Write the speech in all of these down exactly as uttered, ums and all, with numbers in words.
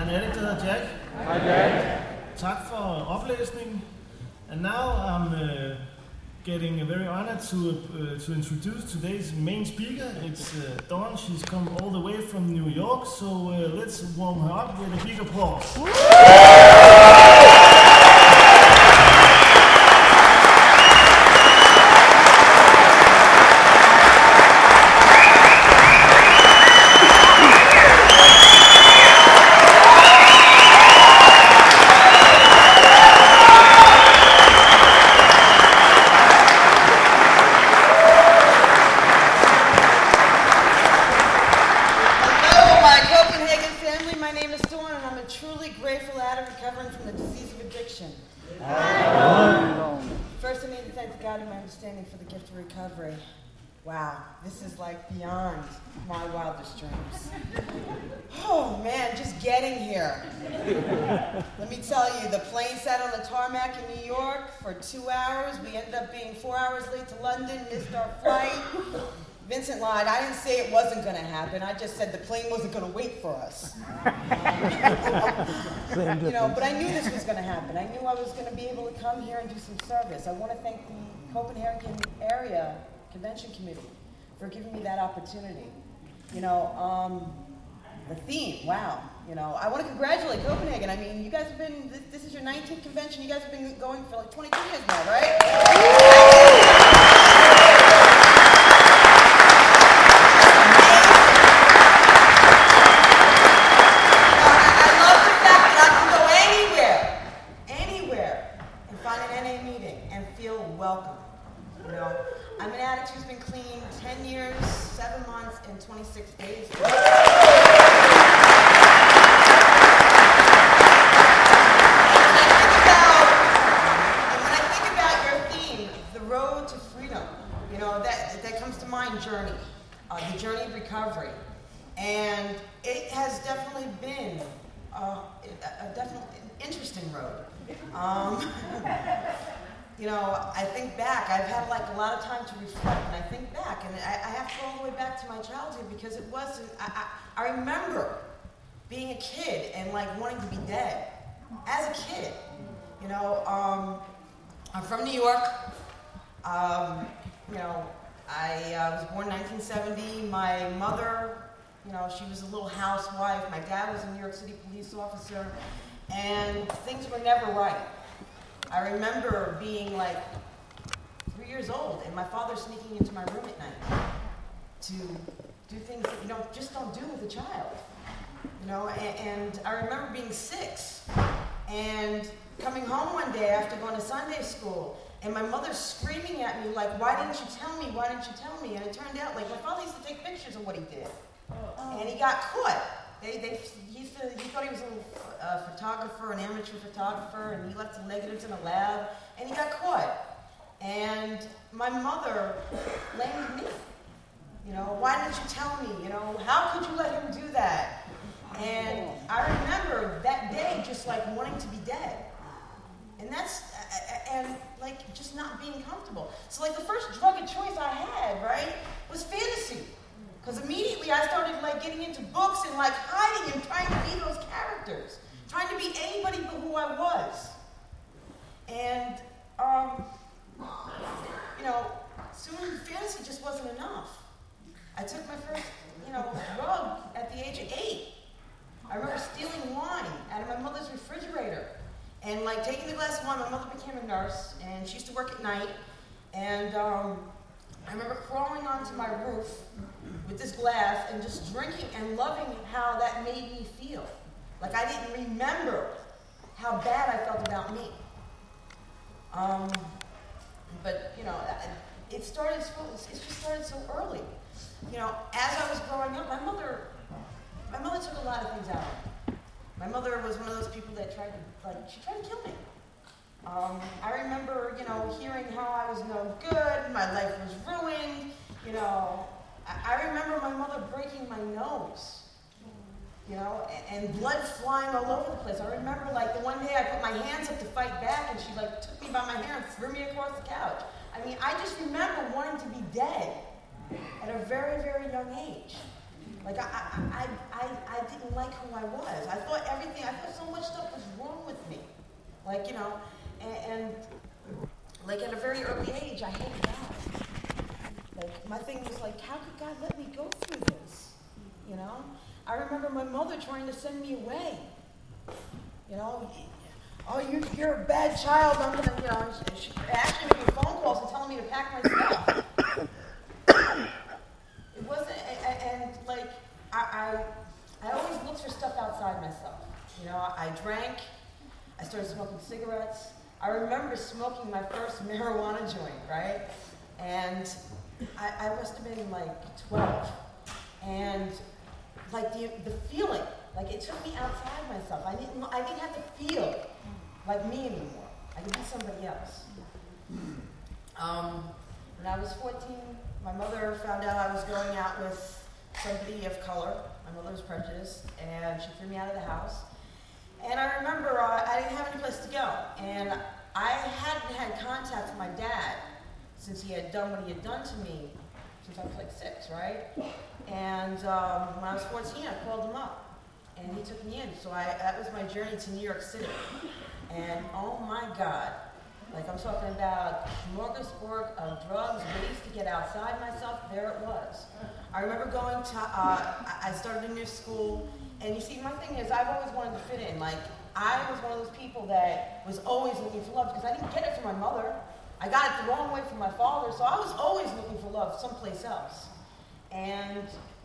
Han Erik, der hedder Jack. Hej Jack. Tak for oplæsningen. And now I'm uh, getting very honored to uh, to introduce today's main speaker. It's uh, Dawn. She's come all the way from New York, so uh, let's warm her up with a big applause. For the gift of recovery. Wow, this is like beyond my wildest dreams. Oh man, just getting here. Let me tell you, the plane sat on the tarmac in New York for two hours. We ended up being four hours late to London, missed our flight. Vincent lied. I didn't say it wasn't going to happen. I just said the plane wasn't going to wait for us. Um, you know, but I knew this was going to happen. I knew I was going to be able to come here and do some service. I want to thank the Copenhagen Area Convention Committee for giving me that opportunity. You know, um, the theme, wow. You know, I want to congratulate Copenhagen. I mean, you guys have been, this, this is your nineteenth convention. You guys have been going for like twenty-two years now, right? I love the fact that I can go anywhere, anywhere, and find an N A meeting and feel welcome. You know, I'm an addict who's been clean ten years, seven months, and twenty-six days. And when I think about your theme, the road to freedom, you know, that that comes to mind, journey, uh, the journey of recovery, and it has definitely been uh, a definitely interesting road. Um, You know, I think back, I've had like a lot of time to reflect, and I think back, and I, I have to go all the way back to my childhood because it wasn't, I, I, I remember being a kid and like wanting to be dead as a kid. You know, um, I'm from New York. Um, you know, I uh, was born in nineteen seventy. My mother, you know, she was a little housewife. My dad was a New York City police officer, and things were never right. I remember being like three years old and my father sneaking into my room at night to do things that you don't just don't do with a child, you know. And, and I remember being six and coming home one day after going to Sunday school and my mother screaming at me like, "Why didn't you tell me? Why didn't you tell me?" And it turned out like my father used to take pictures of what he did, and he got caught. They, they, he, used to, he thought he was a uh, photographer, an amateur photographer, and he left the negatives in a lab, and he got caught. And my mother blamed me. You know, why didn't you tell me? You know, how could you let him do that? And I remember that day just like wanting to be dead. And that's, and like just not being comfortable. So like the first drug of choice I had, right, was fantasy. Because immediately I started like getting into books and like hiding and trying to be those characters, trying to be anybody but who I was. And, um, you know, soon fantasy just wasn't enough. I took my first, you know, drug at the age of eight. I remember stealing wine out of my mother's refrigerator and like taking the glass of wine. My mother became a nurse and she used to work at night. And um, I remember crawling onto my roof with this glass and just drinking and loving how that made me feel. Like I didn't remember how bad I felt about me. Um, but you know, it started. It just started so early. You know, as I was growing up, my mother, my mother took a lot of things out of me. My mother was one of those people that tried to, like, she tried to kill me. Um, I remember, you know, hearing how I was no good, my life was ruined. You know, I, I remember my mother breaking my nose. You know, and, and blood flying all over the place. I remember, like, the one day I put my hands up to fight back, and she, like, took me by my hair and threw me across the couch. I mean, I just remember wanting to be dead at a very, very young age. Like, I, I, I, I, I didn't like who I was. I thought everything, I thought so much stuff was wrong with me. Like, you know, and, and like at a very early age, I hated God. Like, my thing was like, how could God let me go through this? You know? I remember my mother trying to send me away. You know, oh, you, you're a bad child. I'm gonna, you know, she, she actually making phone calls and telling me to pack my stuff. It wasn't, and, and like, I, I, I always looked for stuff outside myself. You know, I drank. I started smoking cigarettes. I remember smoking my first marijuana joint, right? And I, I must have been like twelve. And like the the feeling, like it took me outside myself. I didn't I didn't have to feel like me anymore. I could be somebody else. Um, when I was fourteen, my mother found out I was going out with somebody of color. My mother was prejudiced, and she threw me out of the house. And I remember uh, I didn't have any place to go, and I hadn't had contact with my dad since he had done what he had done to me since I was like six, right? And um, when I was fourteen, I called him up, and he took me in. So I, that was my journey to New York City. And oh my God, like I'm talking about smorgasbord of drugs, ways to get outside myself, there it was. I remember going to, uh, I started a new school, and you see, my thing is, I've always wanted to fit in. Like, I was one of those people that was always looking for love, because I didn't get it from my mother. I got it the wrong way from my father, so I was always looking for love someplace else. And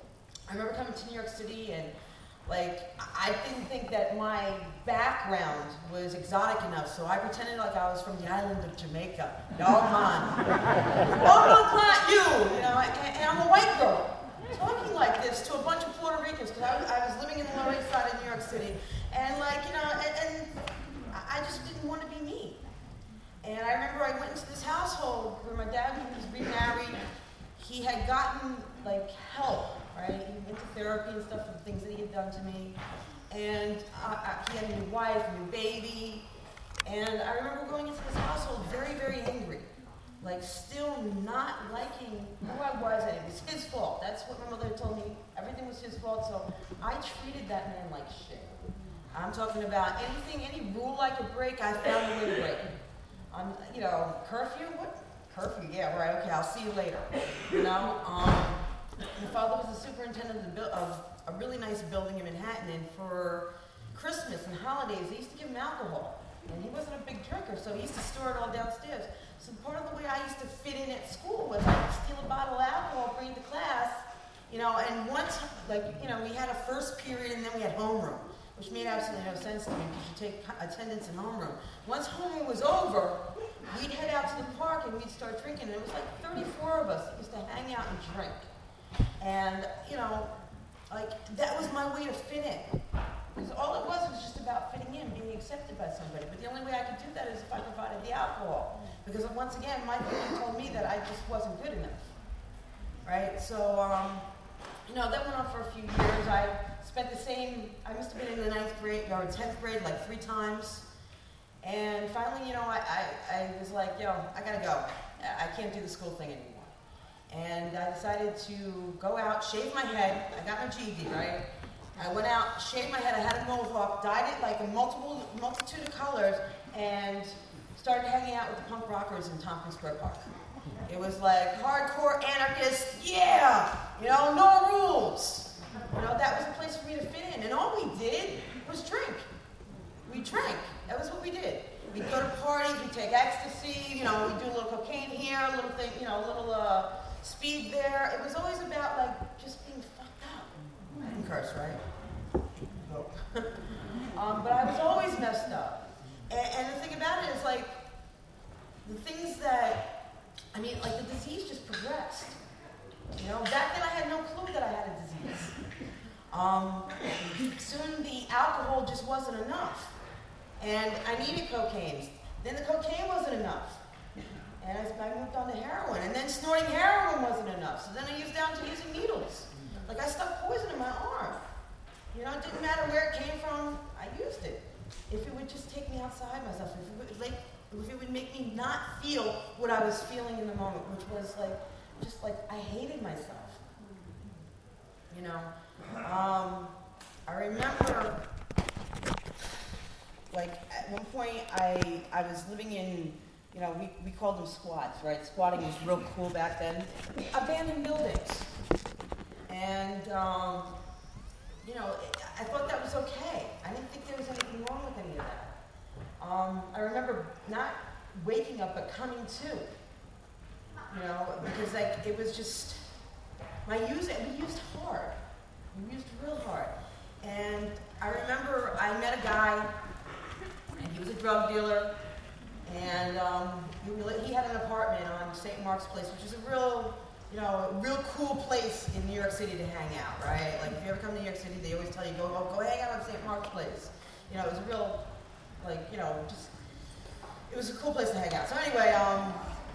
I remember coming to New York City, and like, I didn't think that my background was exotic enough, so I pretended like I was from the island of Jamaica. Y'all man. Oh, no, not you! You know, and, and I'm a white girl, talking like this to a bunch of Puerto Ricans, because I was, I was living in the Lower East Side of New York City, and like, you know, and, and I just didn't want to be me. And I remember I went into this household where my dad was remarried. He had gotten, like, help, right? He went to therapy and stuff for the things that he had done to me. And uh, he had a new wife, a new baby. And I remember going into this household very, very angry. Like, still not liking who I was, and it was his fault. That's what my mother had told me. Everything was his fault, so I treated that man like shit. I'm talking about anything, any rule I could break, I found a way to break it. Um, you know, curfew? What? Curfew, yeah, right, okay, I'll see you later. You know? Um, my father was the superintendent of, the bu- of a really nice building in Manhattan, and for Christmas and holidays, they used to give him alcohol. And he wasn't a big drinker, so he used to store it all downstairs. So part of the way I used to fit in at school was I would steal a bottle of alcohol, bring it to class, you know, and once, like, you know, we had a first period and then we had homeroom, which made absolutely no sense to me because you take attendance in homeroom. Once homeroom was over, we'd head out to the park and we'd start drinking. And it was like thirty-four of us that used to hang out and drink. And, you know, like, that was my way to fit in. Because all it was was just about fitting in, being accepted by somebody. But the only way I could do that is if I provided the alcohol. Because once again, my thinking told me that I just wasn't good enough. Right? So, um, you know, that went on for a few years. I spent the same, I must have been in the ninth grade, or tenth grade like three times. And finally, you know, I, I, I was like, yo, I gotta go. I can't do the school thing anymore. And I decided to go out, shave my head. I got my G E D, right? I went out, shaved my head, I had a mohawk, dyed it like a multiple multitude of colors, and started hanging out with the punk rockers in Tompkins Square Park. It was like hardcore anarchist, yeah, you know, no rules. You know, that was a place for me to fit in. And all we did was drink. We drank. That was what we did. We'd go to parties, we'd take ecstasy, you know, we'd do a little cocaine here, a little thing, you know, a little uh, speed there. It was always about, like, just being fucked up. I didn't curse, right? um, but I was always messed up. And, and the thing about it is, like, the things that, I mean, like, the disease just progressed. You know, back then I had no clue that I had a disease. Um, soon the alcohol just wasn't enough. And I needed cocaine. Then the cocaine wasn't enough. And I, I moved on to heroin. And then snorting heroin wasn't enough. So then I used down to using needles. Like, I stuck poison in my arm. You know, it didn't matter where it came from, I used it. If it would just take me outside myself, if it would, like, if it would make me not feel what I was feeling in the moment, which was like, just like, I hated myself. You know, Um, I remember, like, at one point I I was living in, you know, we, we called them squats, right? Squatting was real cool back then. Abandoned buildings. And, um, you know, I thought that was okay. I didn't think there was anything wrong with any of that. Um, I remember not waking up, but coming to, you know, because, like, it was just, my use, we used hard. We used real hard. And I remember I met a guy, and he was a drug dealer, and um, he, he had an apartment on Saint Mark's Place, which is a real, you know, a real cool place in New York City to hang out, right? Like, if you ever come to New York City, they always tell you, go, go, go hang out on Saint Mark's Place. You know, it was a real, like, you know, just, it was a cool place to hang out. So anyway, um,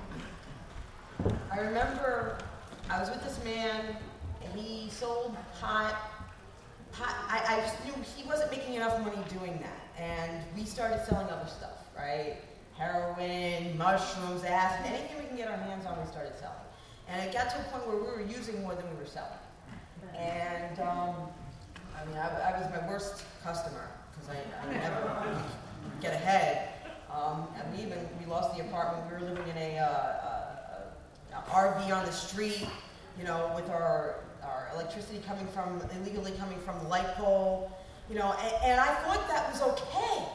I remember I was with this man, and he sold pot. pot I, I just knew he wasn't making enough money doing that. And we started selling other stuff, right? Heroin, mushrooms, acid, anything we can get our hands on, we started selling. And it got to a point where we were using more than we were selling. And, um, I mean, I, I was my worst customer, because I, I never get ahead. Um, and we even, we lost the apartment. We were living in a, uh, a, a R V on the street, you know, with our, our electricity coming from, illegally coming from the light pole, you know, and, and I thought that was okay.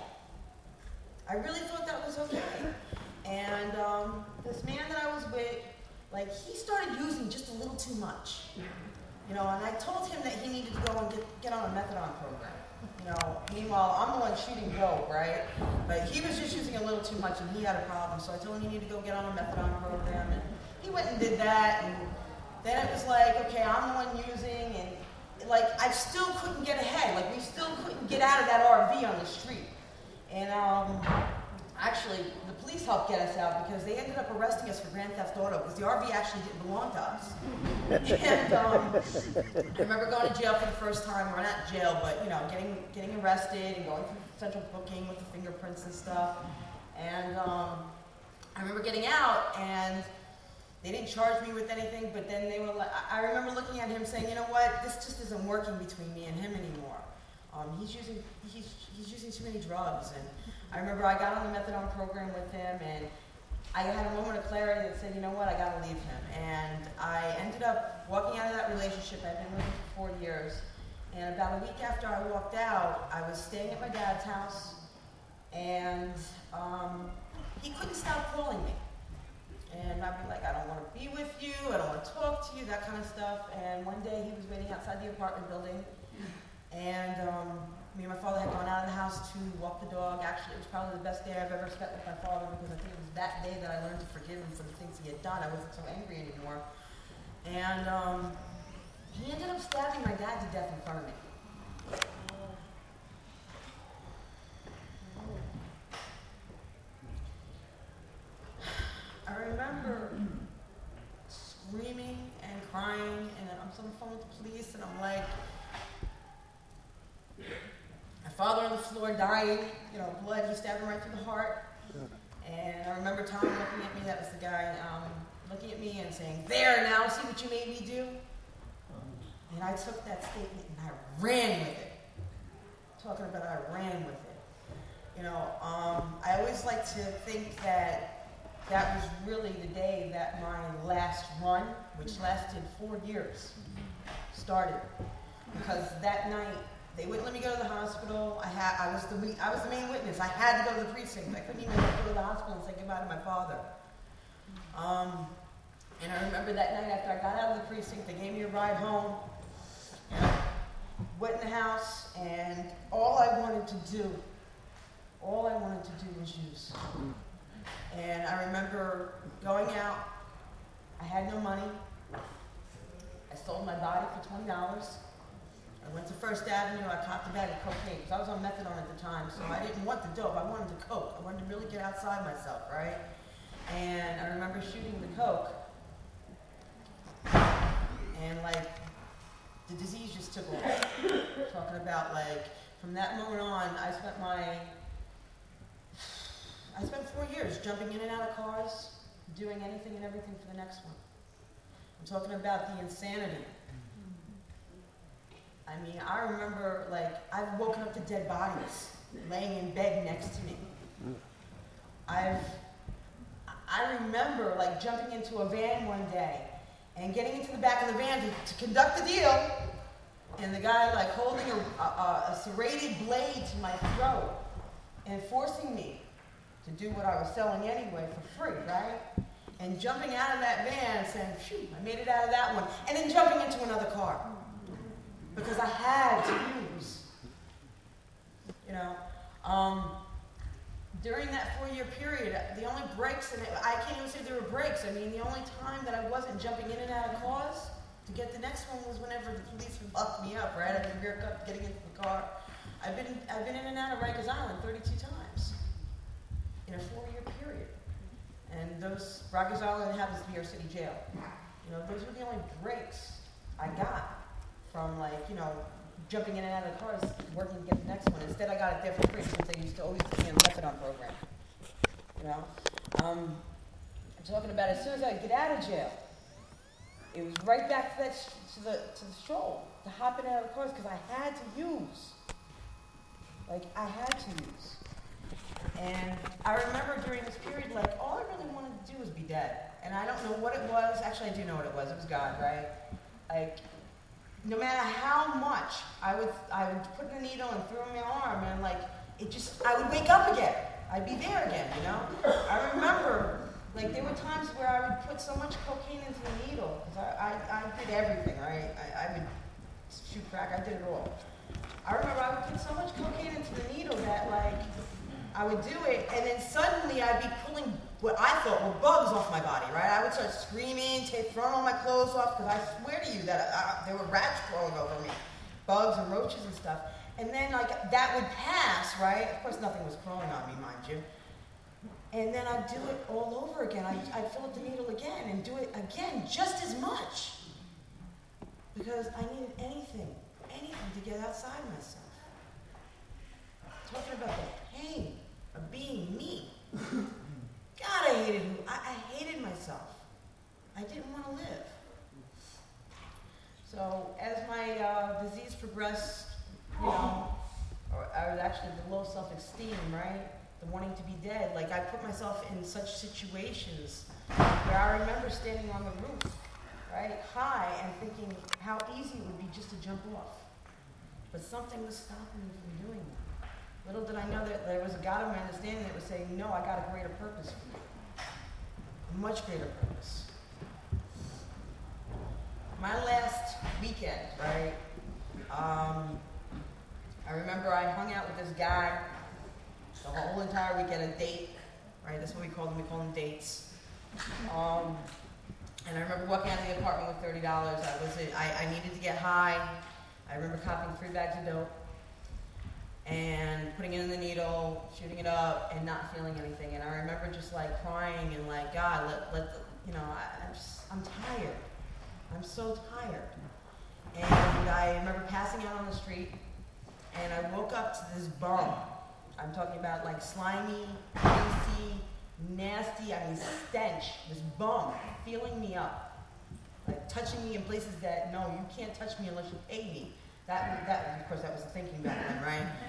I really thought that was okay. And um, this man that I was with, like, he started using just a little too much. You know, and I told him that he needed to go and get, get on a methadone program. You know, meanwhile, I'm the one shooting dope, right? But he was just using a little too much, and he had a problem. So I told him he needed to go get on a methadone program, and he went and did that. And then it was like, okay, I'm the one using, and like I still couldn't get ahead. Like we still couldn't get out of that R V on the street. And um, actually, the police helped get us out because they ended up arresting us for grand theft auto because the R V actually didn't belong to us. And um, I remember going to jail for the first time, or not jail, but you know, getting getting arrested and going through central booking with the fingerprints and stuff. And um, I remember getting out, and they didn't charge me with anything, but then they were like, I remember looking at him saying, you know what, this just isn't working between me and him anymore. Um, he's using he's he's using too many drugs. And I remember I got on the methadone program with him, and I had a moment of clarity that said, you know what, I gotta leave him. And I ended up walking out of that relationship. I'd been with him for four years. And about a week after I walked out, I was staying at my dad's house, and um, he couldn't stop calling me. And I'd be like, I don't want to be with you, I don't want to talk to you, that kind of stuff. And one day he was waiting outside the apartment building, and um, me and my father had gone out of the house to walk the dog. Actually, it was probably the best day I've ever spent with my father, because I think it was that day that I learned to forgive him for the things he had done. I wasn't so angry anymore. And um, he ended up stabbing my dad to death in front of me. I remember screaming and crying, and I'm on the phone with the police, and I'm like, my father on the floor dying, you know, blood, he stabbed him right through the heart. And I remember Tom looking at me, that was the guy, um, looking at me and saying, there, now, see what you made me do? And I took that statement and I ran with it. Talking about I ran with it. You know, um, I always like to think that that was really the day that my last run, which lasted four years, started. Because that night, they wouldn't let me go to the hospital. I had, I was the, I was the main witness. I had to go to the precinct. I couldn't even go to the hospital and say goodbye to my father. Um, and I remember that night after I got out of the precinct, they gave me a ride home. And I went in the house, and all I wanted to do, all I wanted to do was use. And I remember going out. I had no money. I sold my body for twenty dollars. I went to First Avenue. I copped a bag of cocaine because I was on methadone at the time, so I didn't want the dope. I wanted the coke. I wanted to really get outside myself, right? And I remember shooting the coke, and like the disease just took off. Talking about like from that moment on, I spent my I spent four years jumping in and out of cars, doing anything and everything for the next one. I'm talking about the insanity. I mean, I remember, like, I've woken up to dead bodies laying in bed next to me. I've, I remember, like, jumping into a van one day and getting into the back of the van to, to conduct the deal, and the guy, like, holding a, a, a serrated blade to my throat and forcing me to do what I was selling anyway for free, right? And jumping out of that van and saying, phew, I made it out of that one, and then jumping into another car. Because I had to use, you know. Um, during that four-year period, the only breaks, and I can't even say there were breaks. I mean, the only time that I wasn't jumping in and out of cars to get the next one was whenever the police would lock me up, right? I'd be rear cuffed getting into the car. I've been, I've been in and out of Rikers Island thirty-two times in a four-year period. And those, Rikers Island happens to be our city jail. You know, those were the only breaks I got from, like, you know, jumping in and out of the cars, working to get the next one. Instead, I got it there for free since they used to always put me in the methadone program. You know? Um, I'm talking about as soon as I get out of jail, it was right back to that sh- to the to the stroll, to hopping out of the cars, because I had to use. Like, I had to use. And I remember during this period, like, all I really wanted to do was be dead. And I don't know what it was. Actually, I do know what it was. It was God, right? Like, no matter how much I would, I would put in a needle and throw in my arm, and, like, it just, I would wake up again. I'd be there again, you know? I remember, like, there were times where I would put so much cocaine into the needle, because I, I, I did everything, right? I, I would shoot crack, I did it all. I remember I would put so much cocaine into the needle that, like, I would do it, and then suddenly I'd be pulling what I thought were bugs off my body, right? I would start screaming, take, throwing all my clothes off, because I swear to you that I, there were rats crawling over me, bugs and roaches and stuff. And then, like, that would pass, right? Of course, nothing was crawling on me, mind you. And then I'd do it all over again. I'd, I'd fill up the needle again and do it again just as much. Because I needed anything, anything to get outside myself. Talking about the pain of being me. God, I hated who, I, I hated myself. I didn't want to live. So as my uh, disease progressed, you know, or I was actually the low self-esteem, right? The wanting to be dead. Like, I put myself in such situations where I remember standing on the roof, right, high, and thinking how easy it would be just to jump off. But something was stopping me from doing that. Little did I know that there was a God of my understanding that was saying, no, I got a greater purpose for you. A much greater purpose. My last weekend, right, um, I remember I hung out with this guy the whole entire weekend, a date, right? That's what we call them. We call them dates. Um, and I remember walking out of the apartment with thirty dollars. I was, I, I needed to get high. I remember copying three bags of dope and putting it in the needle, shooting it up, and not feeling anything. And I remember just like crying and like, God, let, let the, you know, I, I'm just, I'm tired. I'm so tired. And I remember passing out on the street, and I woke up to this bum. I'm talking about like slimy, greasy, nasty, I mean stench, this bum feeling me up, like touching me in places that, no, you can't touch me unless you pay me. That, that of course, that was the thinking back then,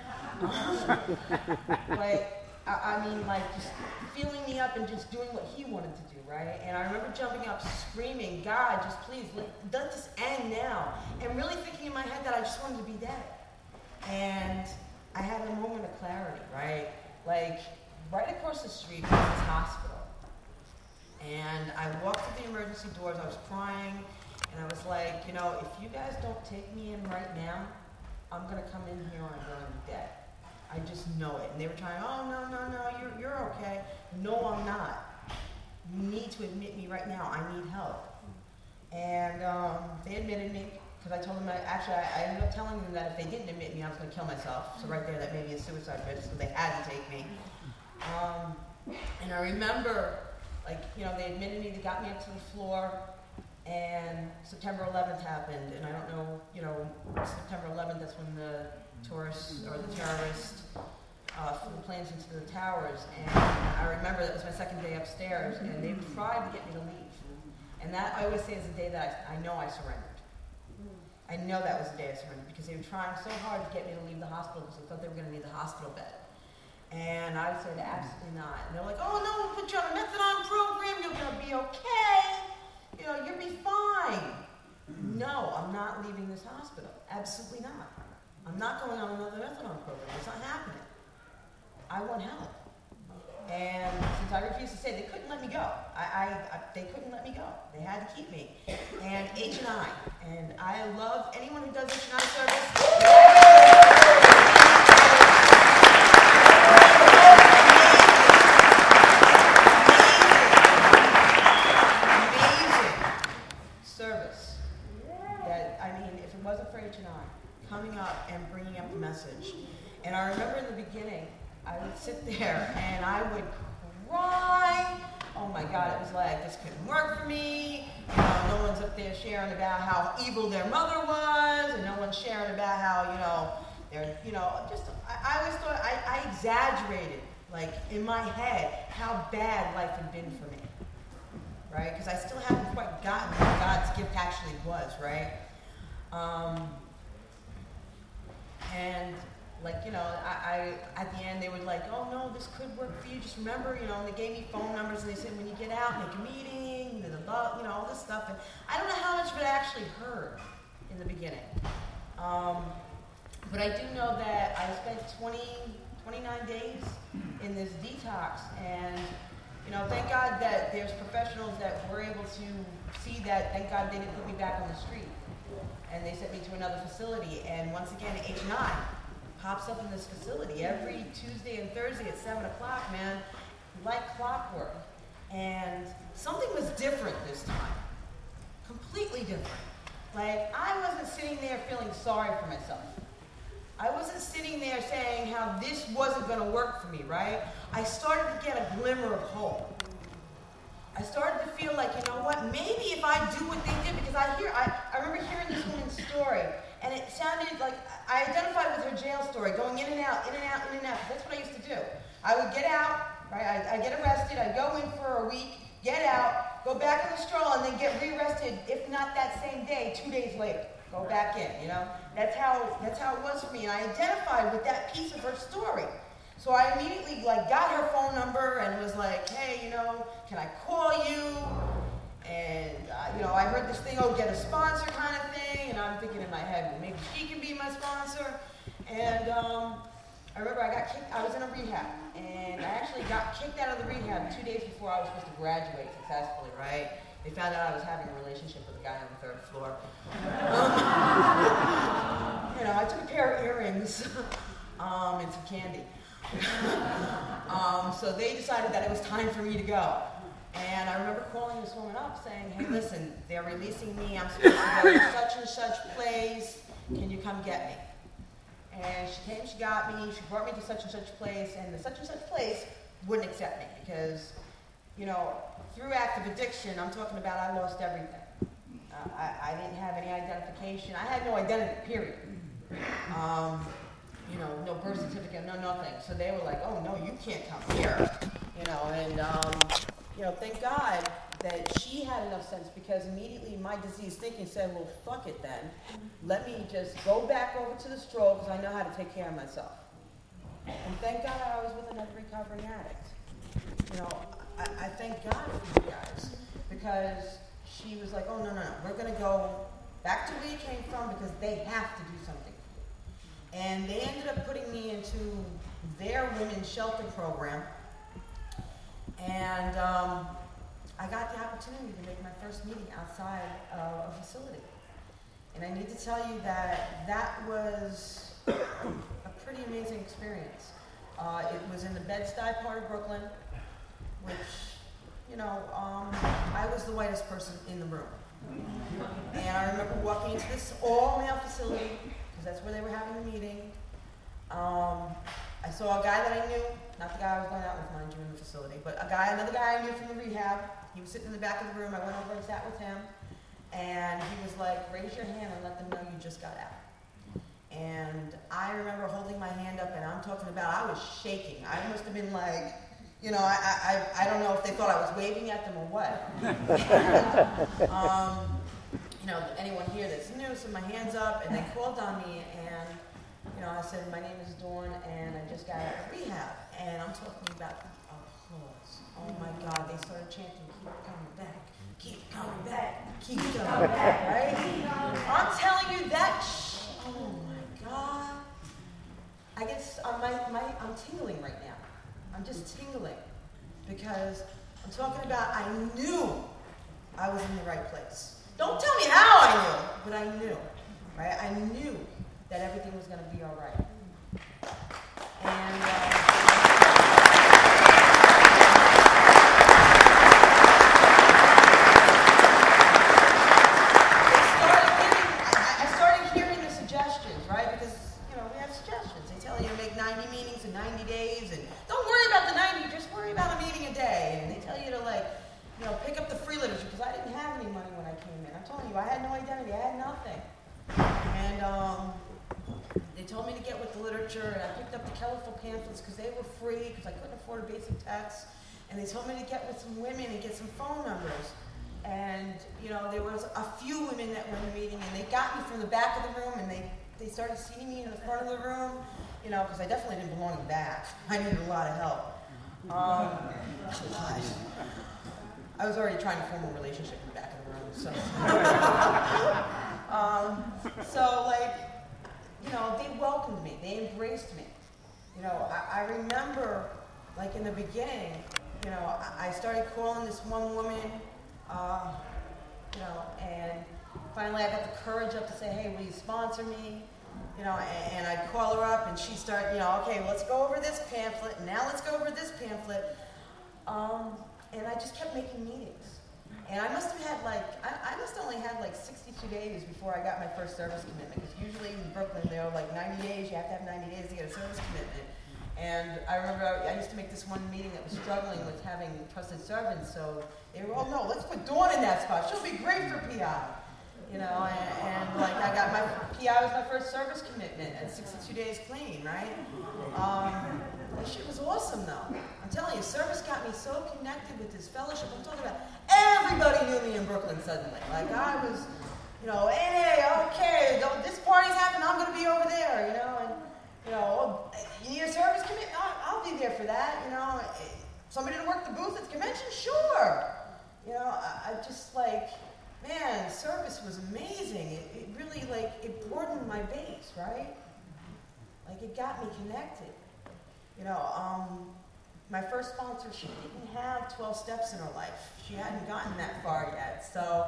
right? But, I, I mean, like, just feeling me up and just doing what he wanted to do, right? And I remember jumping up, screaming, God, just please, let, let this end now. And really thinking in my head that I just wanted to be dead. And I had a moment of clarity, right? Like, right across the street was this hospital. And I walked through the emergency doors, I was crying, and I was like, you know, if you guys don't take me in right now, I'm gonna come in here and I'm gonna be dead. I just know it. And they were trying, oh, no, no, no, you're, you're okay. No, I'm not. You need to admit me right now. I need help. And um, they admitted me, because I told them, that, actually, I, I ended up telling them that if they didn't admit me, I was going to kill myself. So right there, that made me a suicide risk, so they had to take me. Um, and I remember, like, you know, they admitted me, they got me up to the floor, and September eleventh happened, and I don't know, you know, September eleventh, that's when the tourists, or the terrorists, uh, flew planes into the towers, and I remember that was my second day upstairs, and they tried to get me to leave. And that, I always say, is the day that I, I know I surrendered. I know that was the day of surrender because they were trying so hard to get me to leave the hospital because they thought they were going to need the hospital bed. And I said, absolutely not. And they're like, oh no, we'll put you on a methadone program, you're going to be okay. You know, you'll be fine. No, I'm not leaving this hospital. Absolutely not. I'm not going on another methadone program. It's not happening. I want help. And since I refused to stay, they couldn't let me go. I, I, I, they couldn't let me go. They had to keep me. And H and I, and I love anyone who does H and I service. Amazing service. That, I mean, if it wasn't for H and I coming up and bringing up the message. And I remember in the beginning, I would sit there and I would cry. Oh my God, it was like, this couldn't work for me. You know, no one's up there sharing about how evil their mother was, and no one's sharing about how, you know, they're, you know, just, I, I always thought, I, I exaggerated, like, in my head, how bad life had been for me, right? Because I still haven't quite gotten what God's gift actually was, right? Um, and like, you know, I, I, at the end, they were like, oh, no, this could work for you. Just remember, you know, and they gave me phone numbers, and they said, when you get out, make a meeting, you know, all this stuff. And I don't know how much of it I actually heard in the beginning. Um, but I do know that I spent twenty, twenty-nine days in this detox. And, you know, thank God that there's professionals that were able to see that. Thank God they didn't put me back on the street. And they sent me to another facility. And once again, H and I pops up in this facility every Tuesday and Thursday at seven o'clock, man, like clockwork. And something was different this time. Completely different. Like, I wasn't sitting there feeling sorry for myself. I wasn't sitting there saying how this wasn't going to work for me, right? I started to get a glimmer of hope. I started to feel like, you know what, maybe if I do what they did, because I hear, I, I remember hearing this woman's story, and it sounded like, I identified with her jail story, going in and out, in and out, in and out. That's what I used to do. I would get out, right, I'd, I'd get arrested, I'd go in for a week, get out, go back on the stroll, and then get re-arrested, if not that same day, two days later. Go back in, you know? That's how, that's how it was for me, and I identified with that piece of her story. So I immediately, like, got her phone number and was like, hey, you know, can I call you? And, uh, you know, I heard this thing, oh, get a sponsor kind of thing, and I'm thinking in my head, well, maybe she can be my sponsor. And um, I remember I got kicked, I was in a rehab, and I actually got kicked out of the rehab two days before I was supposed to graduate successfully, right? They found out I was having a relationship with a guy on the third floor. Um, you know, I took a pair of earrings um, and some candy. um, so they decided that it was time for me to go. And I remember calling this woman up saying, hey, listen, they're releasing me. I'm supposed to go to such and such place. Can you come get me? And she came, she got me. She brought me to such and such place. And the such and such place wouldn't accept me because, you know, through active addiction, I'm talking about I lost everything. Uh, I, I didn't have any identification. I had no identity, period. Um, you know, no birth certificate, no nothing. So they were like, oh, no, you can't come here. You know, and, um, you know, thank God that she had enough sense because immediately my disease thinking said, well, fuck it then. Let me just go back over to the stroll because I know how to take care of myself. And thank God I was with another recovering addict. You know, I, I thank God for you guys because she was like, oh, no, no, no. We're going to go back to where you came from because they have to do something. And they ended up putting me into their women's shelter program. And um, I got the opportunity to make my first meeting outside uh, a facility. And I need to tell you that that was a pretty amazing experience. Uh, it was in the Bed-Stuy part of Brooklyn, which, you know, um, I was the whitest person in the room. And I remember walking into this all-male facility, because that's where they were having the meeting. Um, I saw a guy that I knew, not the guy I was going out with, mind you, in the facility, but a guy, another guy I knew from the rehab. He was sitting in the back of the room. I went over and sat with him, and he was like, raise your hand and let them know you just got out. And I remember holding my hand up, and I'm talking about, I was shaking. I must have been like, you know, I I, I don't know if they thought I was waving at them or what. and, um, you know, anyone here that's new, so my hands up, and they called on me, and, you know, I said, my name is Dawn, and I just got out of rehab, and I'm talking about the applause. Oh my God, they started chanting, keep coming back, keep coming back, keep coming back, right? I'm telling you that, sh- oh my God. I guess uh, my, my, I'm tingling right now. I'm just tingling, because I'm talking about I knew I was in the right place. Don't tell me how I knew, but I knew, right? I knew that everything was going to be all right. And uh, they started giving, I, I started hearing the suggestions, right? Because, you know, we have suggestions. They tell you to make ninety meetings in ninety days, and don't worry about the ninety, just worry about a meeting a day. And they tell you to, like, you know, pick up the free literature, because I didn't have any money when I came in. I'm telling you, I had no identity. I had nothing. And um, they told me to get with the literature, and I picked up the colorful pamphlets because they were free, because I couldn't afford a basic text. And they told me to get with some women and get some phone numbers. And, you know, there was a few women that were in the meeting, and they got me from the back of the room, and they, they started seeing me in the front of the room, you know, because I definitely didn't belong in the back. I needed a lot of help. Um, I was already trying to form a relationship in the back of the room, so. um, so, like, you know, they welcomed me. They embraced me. You know, I, I remember, like, in the beginning, you know, I, I started calling this one woman, uh, you know, and finally I got the courage up to say, hey, will you sponsor me? You know, and, and I'd call her up, and she'd start, you know, okay, let's go over this pamphlet, and now let's go over this pamphlet. Um, And I just kept making meetings. And I must have had like, I, I must have only had like sixty-two days before I got my first service commitment. Because usually in Brooklyn, there are like ninety days, you have to have ninety days to get a service commitment. And I remember I, I used to make this one meeting that was struggling with having trusted servants. So they were, oh no, let's put Dawn in that spot. She'll be great for P I. You know, and, and like I got my, P I was my first service commitment at sixty-two days clean, right? Um, that shit was awesome though. I'm telling you, service got me so connected with this fellowship. I'm talking about everybody knew me in Brooklyn suddenly. Like I was, you know, hey, okay, this party's happening, I'm gonna be over there, you know, and you know, you need a service commitment? I'll, I'll be there for that, you know. Somebody to work the booth at the convention? Sure. You know, I, I just like, man, service was amazing. It, it really, like, it broadened my base, right? Like, it got me connected. You know, um, my first sponsor, she didn't have twelve steps in her life. She hadn't gotten that far yet. So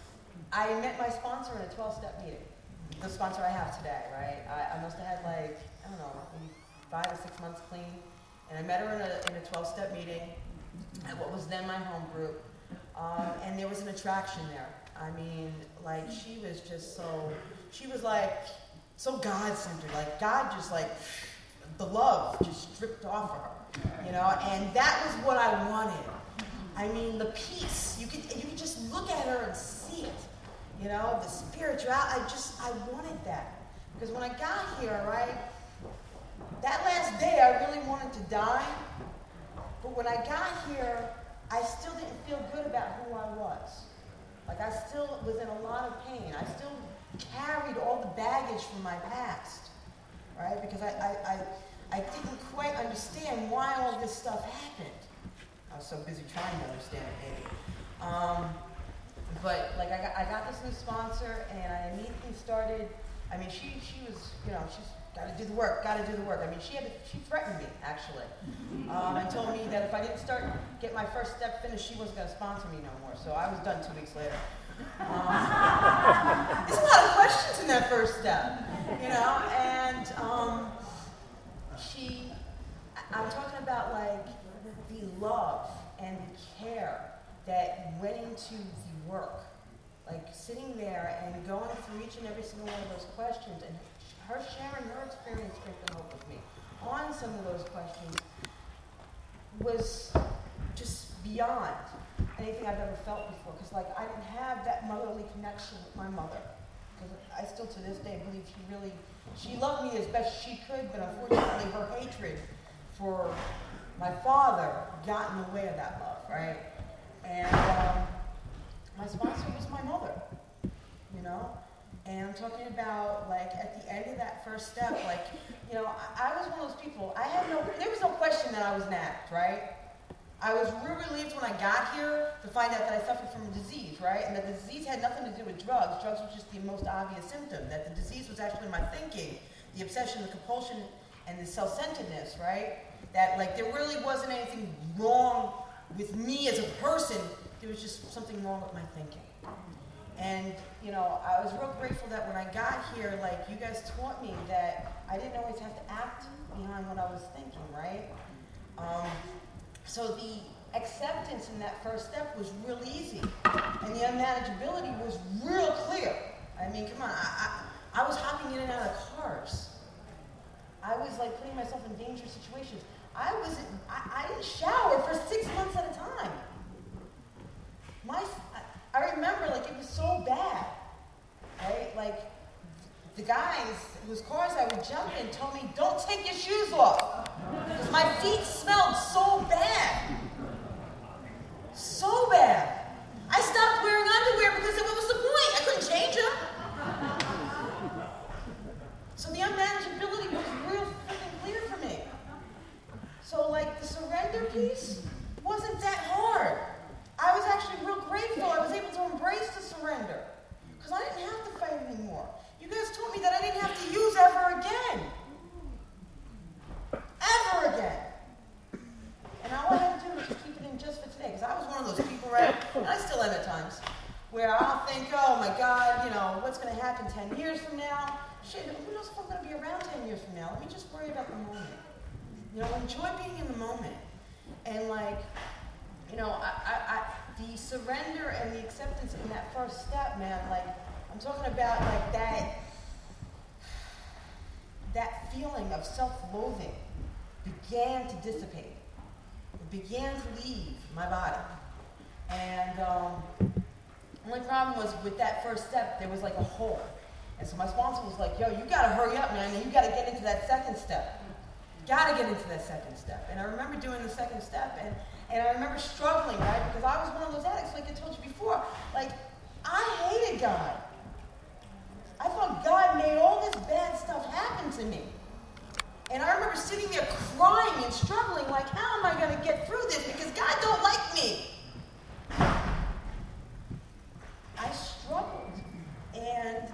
I met my sponsor in a twelve-step meeting. The sponsor I have today, right? I, I must have had, like, I don't know, maybe five or six months clean. And I met her in a, in a twelve-step meeting at what was then my home group. Um, and there was an attraction there. I mean, like, she was just so, she was like, so God-centered. Like, God just, like, the love just stripped off of her, you know? And that was what I wanted. I mean, the peace, you could, you could just look at her and see it, you know? The spirituality, I just, I wanted that. Because when I got here, right, that last day I really wanted to die. But when I got here, I still didn't feel good about who I was. Like, I still was in a lot of pain. I still carried all the baggage from my past, right? Because I, I, I, I didn't quite understand why all this stuff happened. I was so busy trying to understand it, maybe. Um, but, like, I got, I got this new sponsor, and I immediately started, I mean, she, she was, you know, she's got to do the work, got to do the work. I mean, she had to, she threatened me, actually, um, and told me that if I didn't start, get my first step finished, she wasn't going to sponsor me no more. So I was done two weeks later. Um, there's a lot of questions in that first step, you know, and um, she, I'm talking about, like, the love and the care that went into the work. Like, sitting there and going through each and every single one of those questions, and her sharing her experience strength and hope with me on some of those questions was just beyond anything I've ever felt before. Because, like, I didn't have that motherly connection with my mother. Because I still, to this day, believe she really, she loved me as best she could, but unfortunately her hatred for my father got in the way of that love, right? And um, my sponsor was my mother. you know? And I'm talking about, like, at the end of that first step, like, you know, I, I was one of those people, I had no, there was no question that I was an addict, right? I was real relieved when I got here to find out that I suffered from a disease, right? And that the disease had nothing to do with drugs. Drugs was just the most obvious symptom. That the disease was actually my thinking, the obsession, the compulsion, and the self-centeredness, right? That, like, there really wasn't anything wrong with me as a person. There was just something wrong with my thinking. And, you know, I was real grateful that when I got here, like, you guys taught me that I didn't always have to act behind what I was thinking, right? Um, so the acceptance in that first step was real easy. And the unmanageability was real clear. I mean, come on, I, I, I was hopping in and out of cars. I was, like, putting myself in dangerous situations. I wasn't, I, I didn't shower for six months at a time. My, I, I remember, like, it was so bad, right? Like, the guys whose cars I would jump in told me, don't take your shoes off. Because my feet smelled so bad. So bad. I stopped wearing underwear because what was the point? I couldn't change them. So the unmanageability was real freaking clear for me. So, like, the surrender piece wasn't that hard. I was actually real grateful I was able to embrace the surrender. Because I didn't have to fight anymore. You guys told me that I didn't have to use ever again. Ever again. And all I had to do was just keep it in just for today. Because I was one of those people, right? And I still am at times. Where I'll think, oh my God, you know, what's going to happen ten years from now? Shit, who knows if I'm going to be around ten years from now? Let me just worry about the moment. You know, enjoy being in the moment. And, like, you know, I, I, I, the surrender and the acceptance in that first step, man, like, I'm talking about, like, that, that feeling of self-loathing began to dissipate. It began to leave my body. And um, the only problem was with that first step, there was, like, a hole. And so my sponsor was like, yo, you got to hurry up, man, and you got to get into that second step. Got to get into that second step. And I remember doing the second step, and, and I remember struggling, right? Because I was one of those addicts, like I told you before. Like, I hated God. I thought God made all this bad stuff happen to me. And I remember sitting there crying and struggling, like, how am I going to get through this? Because God don't like me. I struggled. And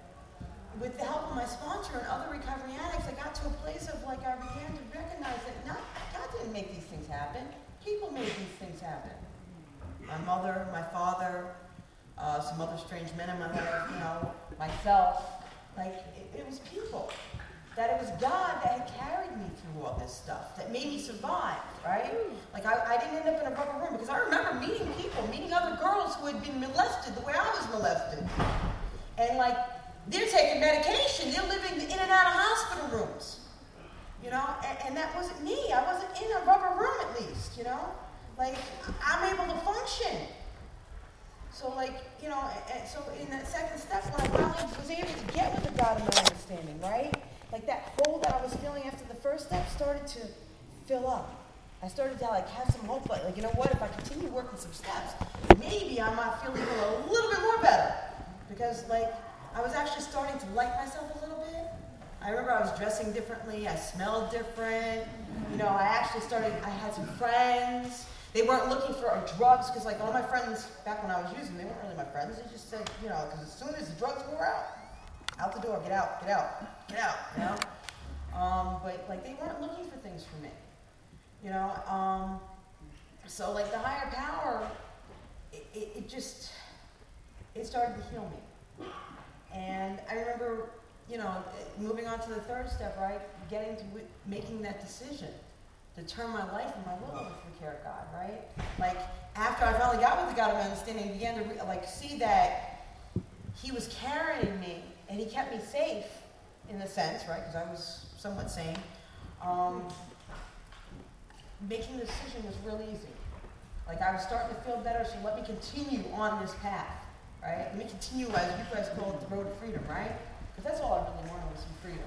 with the help of my sponsor and other recovering addicts, I got to a place of, like, I began to recognize that not, God didn't make these things happen. People made these things happen. My mother, my father, uh, some other strange men in my life, you know, myself. Like, it, it was people. That it was God that had carried me through all this stuff, that made me survive, right? Like, I, I didn't end up in a rubber room, because I remember meeting people, meeting other girls who had been molested the way I was molested. And, like, they're taking medication. They're living in and out of hospital rooms, you know, and, and that wasn't me. I wasn't in a rubber room, at least, you know. Like, I'm able to function. So, like, you know, and so in that second step, when I finally was able to get with the God of my understanding, right? Like, that hole that I was feeling after the first step started to fill up. I started to, like, have some hope, like, like, you know what, if I continue working some steps, maybe I might feel even a little bit more better. Because, like, I was actually starting to like myself a little bit. I remember I was dressing differently. I smelled different. You know, I actually started, I had some friends. They weren't looking for drugs, because, like, all my friends, back when I was using, they weren't really my friends. They just said, you know, because as soon as the drugs wore out, out the door, get out, get out, get out, you know? Um, but, like, they weren't looking for things for me, you know? Um, so, like, the higher power, it, it, it just, it started to heal me. And I remember, you know, moving on to the third step, right? Getting to w- making that decision to turn my life and my will over to the care of God, right? Like, after I finally got with the God of my understanding, I began to, re- like, see that He was carrying me, and He kept me safe, in a sense, right? Because I was somewhat sane. Um, making the decision was really easy. Like, I was starting to feel better, so let me continue on this path. Right? Let me continue, as you guys call it, the road to freedom, right? Because that's all I really wanted was some freedom.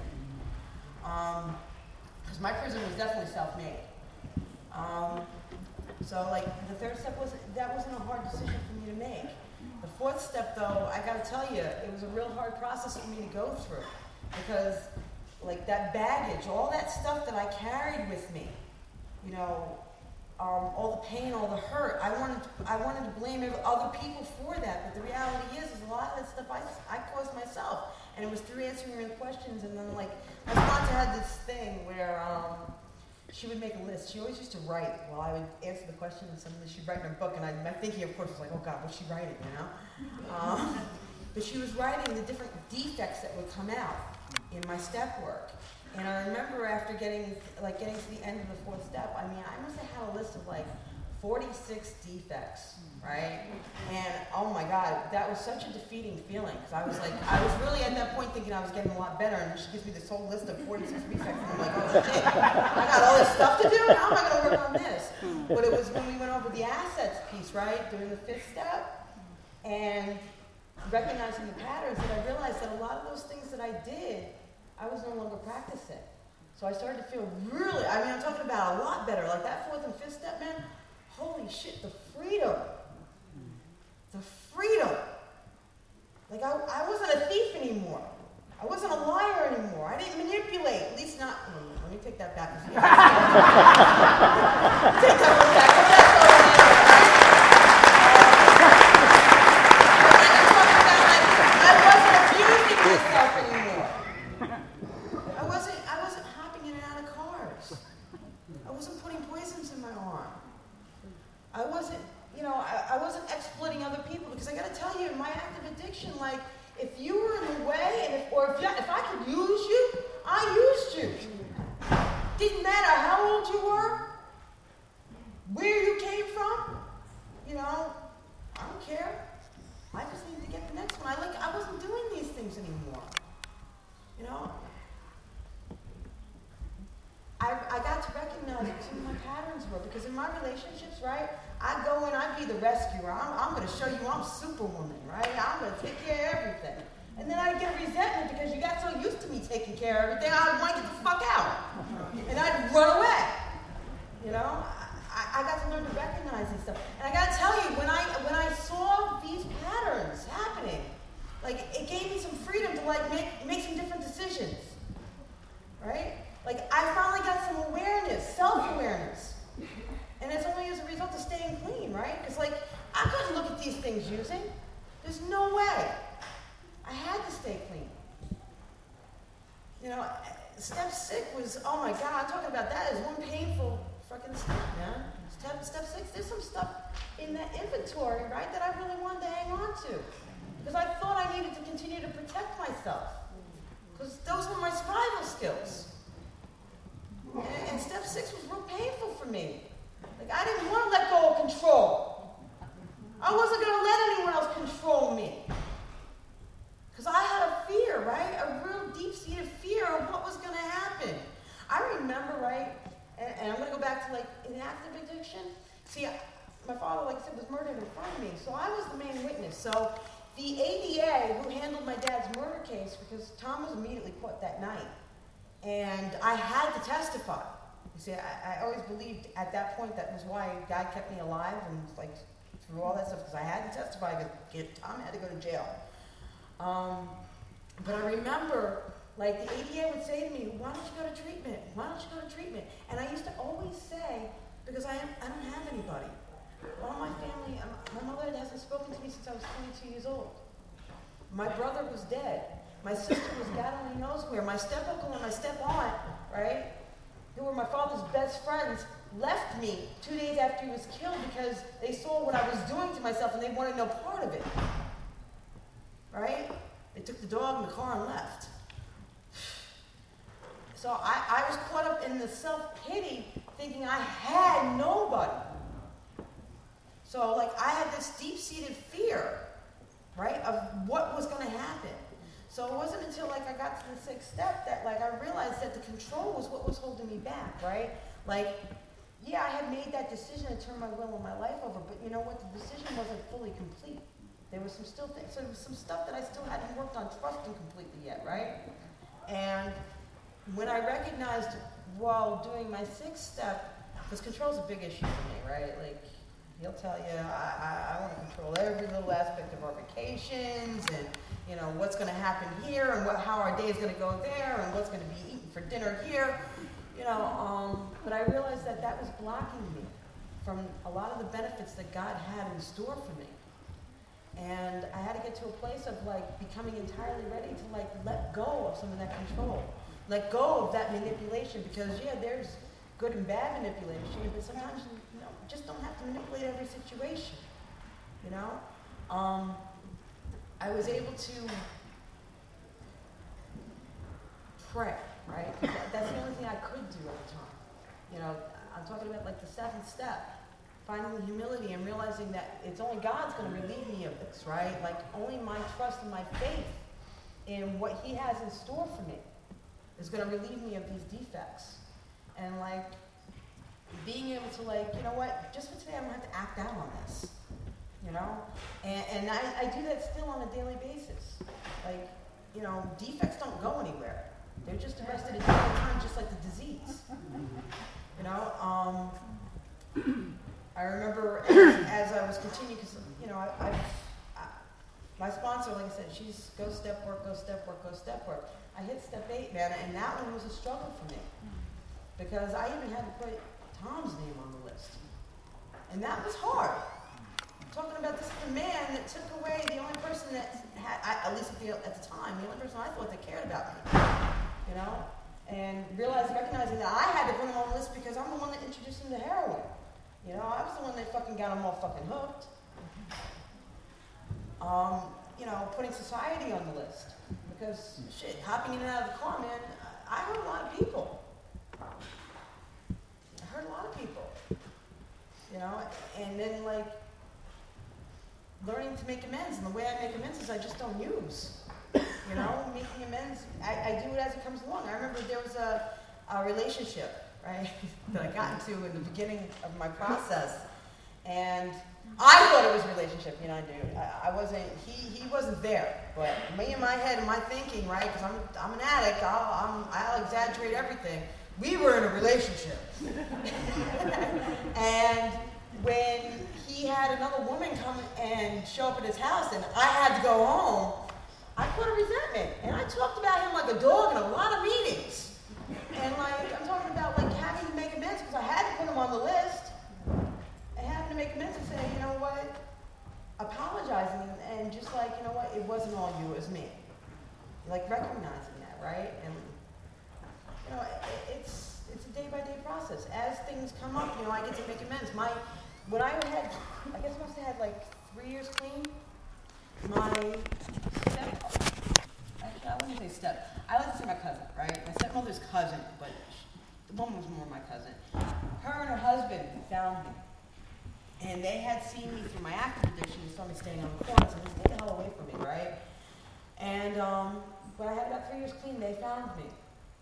Because um, my prison was definitely self-made. Um, so, like, the third step wasn't, that wasn't a hard decision for me to make. The fourth step, though, I gotta tell you, it was a real hard process for me to go through. Because, like, that baggage, all that stuff that I carried with me, you know, um, all the pain, all the hurt, I wanted to, I wanted to blame other people for that. But the reality is, is a lot of that stuff I, I caused myself. And it was through answering your questions. And then, like, my sponsor had this thing where um, she would make a list. She always used to write while I would answer the question, and something she'd write in her book. And I, my thinking, of course, was like, oh, God, what's she writing, you know? Um, but she was writing the different defects that would come out in my step work. And I remember after getting, like, getting to the end of the fourth step, I mean, I must have had a list of, like, forty-six defects, right? And, oh, my God, that was such a defeating feeling. Because I was, like, I was really at that point thinking I was getting a lot better. And she gives me this whole list of forty-six defects. And I'm like, oh, shit, I got all this stuff to do? How am I going to work on this? But it was when we went over the assets piece, right, during the fifth step, and recognizing the patterns, that I realized that a lot of those things that I did, I was no longer practicing. So I started to feel really, I mean, I'm talking about a lot better. Like that fourth and fifth step, man, holy shit, the freedom. The freedom. Like I, I wasn't a thief anymore. I wasn't a liar anymore. I didn't manipulate, at least not, mm, let me take that back. take that one back. That's all I did. Myself anymore. I wasn't I wasn't hopping in and out of cars. I wasn't putting poisons in my arm. I wasn't, you know, I, I wasn't exploiting other people, because I gotta tell you, in my active addiction, like, if you were in the way, and if or if, you, if I could use you, I used you. Didn't matter how old you were, where you came from, you know, I don't care. I just needed to get the next one. I like I wasn't doing these things anymore. You know? I I got to recognize what some of my patterns were, because in my relationships, right, I'd go in, I'd be the rescuer. I'm, I'm going to show you I'm Superwoman, right? I'm going to take care of everything. And then I'd get resentment because you got so used to me taking care of everything, I'd want to get the fuck out. And I'd run away. You know? I, I got to learn to recognize these stuff. And I got to tell you, when I when I saw these patterns happening, like, it gave me some freedom to, like, make, make some different decisions. Right? Like, I finally got some awareness, self-awareness. And it's only as a result of staying clean, right? Because, like, I couldn't look at these things using. There's no way. I had to stay clean. You know, step six was, oh my God, I'm talking about that as one painful fucking step, man. Step, step six, there's some stuff in that inventory, right, that I really wanted to hang on to. Because I thought I needed to continue to protect myself. Because those were my survival skills. And, and step six was real painful for me. Like, I didn't want to let go of control. I wasn't going to let anyone else control me. Because I had a fear, right? A real deep-seated fear of what was going to happen. I remember, right, and, and I'm going to go back to, like, in active addiction. See, I, my father, like I said, was murdered in front of me, so I was the main witness. So the A D A, who handled my dad's murder case, because Tom was immediately caught that night, and I had to testify. You see, I, I always believed at that point that was why God kept me alive, and, like, through all that stuff, because I had to testify, because Tom had to go to jail. Um, but I remember, like, the A D A would say to me, why don't you go to treatment? Why don't you go to treatment? And I used to always say, because I, am, I don't have anybody. All my family, um, my mother hasn't spoken to me since I was twenty-two years old. My brother was dead. My sister was God only knows where. My step-uncle and my step-aunt, right, who were my father's best friends, left me two days after he was killed because they saw what I was doing to myself and they wanted no part of it. Right? They took the dog in the car and left. So I, I was caught up in the self-pity, thinking I had nobody. So, like, I had this deep-seated fear, right, of what was going to happen. So it wasn't until, like, I got to the sixth step that, like, I realized that the control was what was holding me back, right? Like, yeah, I had made that decision to turn my will and my life over, but you know what? The decision wasn't fully complete. There was some still things, so there was some stuff that I still hadn't worked on trusting completely yet, right? And when I recognized while doing my sixth step, because control is a big issue for me, right? Like, He'll tell you, I, I, I want to control every little aspect of our vacations and, you know, what's going to happen here and what, how our day is going to go there and what's going to be eaten for dinner here. You know, um, but I realized that that was blocking me from a lot of the benefits that God had in store for me. And I had to get to a place of, like, becoming entirely ready to, like, let go of some of that control. Let go of that manipulation because, yeah, there's good and bad manipulation, but sometimes you, you know, just don't have to manipulate every situation, you know? Um, I was able to pray, right? That's the only thing I could do at the time. You know, I'm talking about, like, the seventh step. Finding the humility and realizing that it's only God's going to relieve me of this, right? Like, only my trust and my faith in what He has in store for me is going to relieve me of these defects. And, like, being able to, like, you know what, just for today, I'm going to have to act out on this, you know? And, and I, I do that still on a daily basis. Like, you know, defects don't go anywhere. They're just arrested at different times, just like the disease, you know? Um... I remember as, as I was continuing, because, you know, I, I, I, my sponsor, like I said, she's go step work, go step work, go step work. I hit step eight, man, and that one was a struggle for me. Because I even had to put Tom's name on the list. And that was hard. I'm talking about this is the man that took away the only person that had, I, at least at the, at the time, the only person I thought that cared about me. You know? And realizing, recognizing that I had to put him on the list because I'm the one that introduced him to heroin. You know, I was the one that fucking got them all fucking hooked. Um, you know, putting society on the list. Because, shit, hopping in and out of the car, man, I hurt a lot of people. I hurt a lot of people. You know, and then, like, learning to make amends. And the way I make amends is I just don't use. You know, making amends, I, I do it as it comes along. I remember there was a, a relationship, right, that I got into in the beginning of my process, and I thought it was a relationship, you know, I do. I, I wasn't, he, he wasn't there, but me in my head and my thinking, right, because I'm, I'm an addict, I'll, I'm, I'll exaggerate everything. We were in a relationship. And when he had another woman come and show up at his house, and I had to go home, I put a resentment, and I talked about him like a dog in a lot of meetings. And, like, I'm talking about, like, having to make amends because I had to put him on the list. And having to make amends and say, you know what, apologizing and, and just like, you know what, it wasn't all you, it was me. Like, recognizing that, right? And, you know, it, it's it's a day-by-day process. As things come up, you know, I get to make amends. My, when I had, I guess I must have had, like, three years clean, my step, actually, I wouldn't say step. I like to say my cousin, right? My stepmother's cousin, but the woman was more my cousin. Her and her husband found me. And they had seen me through my active addiction and saw me standing on the corner, so they stay the hell away from me, right? And um, when I had about three years clean, they found me.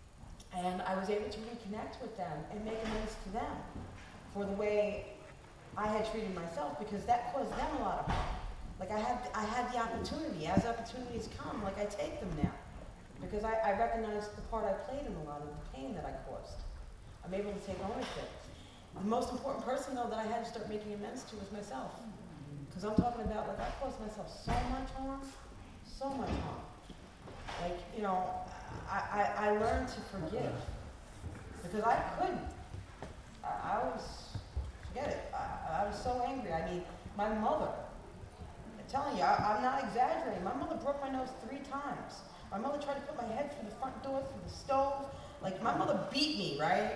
And I was able to reconnect with them and make amends to them for the way I had treated myself, because that caused them a lot of harm. Like, I had, I had the opportunity. As opportunities come, like, I take them now. Because I, I recognize the part I played in a lot of the pain that I caused. I'm able to take ownership. The most important person, though, that I had to start making amends to was myself. Because I'm talking about, like, I caused myself so much harm, so much harm. Like, you know, I, I, I learned to forgive. Because I couldn't. I, I was, forget it, I, I was so angry. I mean, my mother, I'm telling you, I, I'm not exaggerating. My mother broke my nose three times. My mother tried to put my head through the front door, through the stove. Like, my mother beat me, right?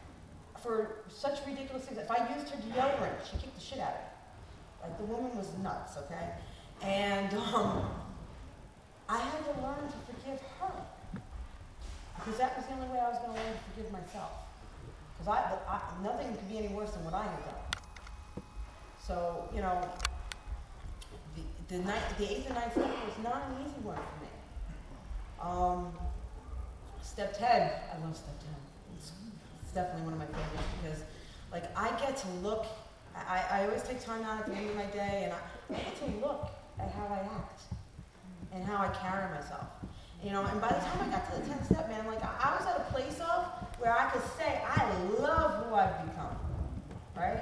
For such ridiculous things. If I used her deodorant, she kicked the shit out of me. Like, the woman was nuts, okay? And um, I had to learn to forgive her. Because that was the only way I was going to learn to forgive myself. Because I, I, nothing could be any worse than what I had done. So, you know, the, the, night, the eighth and ninth step was not an easy one for me. Um, step ten, I love step ten. It's, it's definitely one of my favorites because, like, I get to look, I, I always take time out at the end of my day, and I, I get to look at how I act and how I carry myself. You know, and by the time I got to the tenth step, man, like, I, I was at a place of where I could say, I love who I've become, right? I'm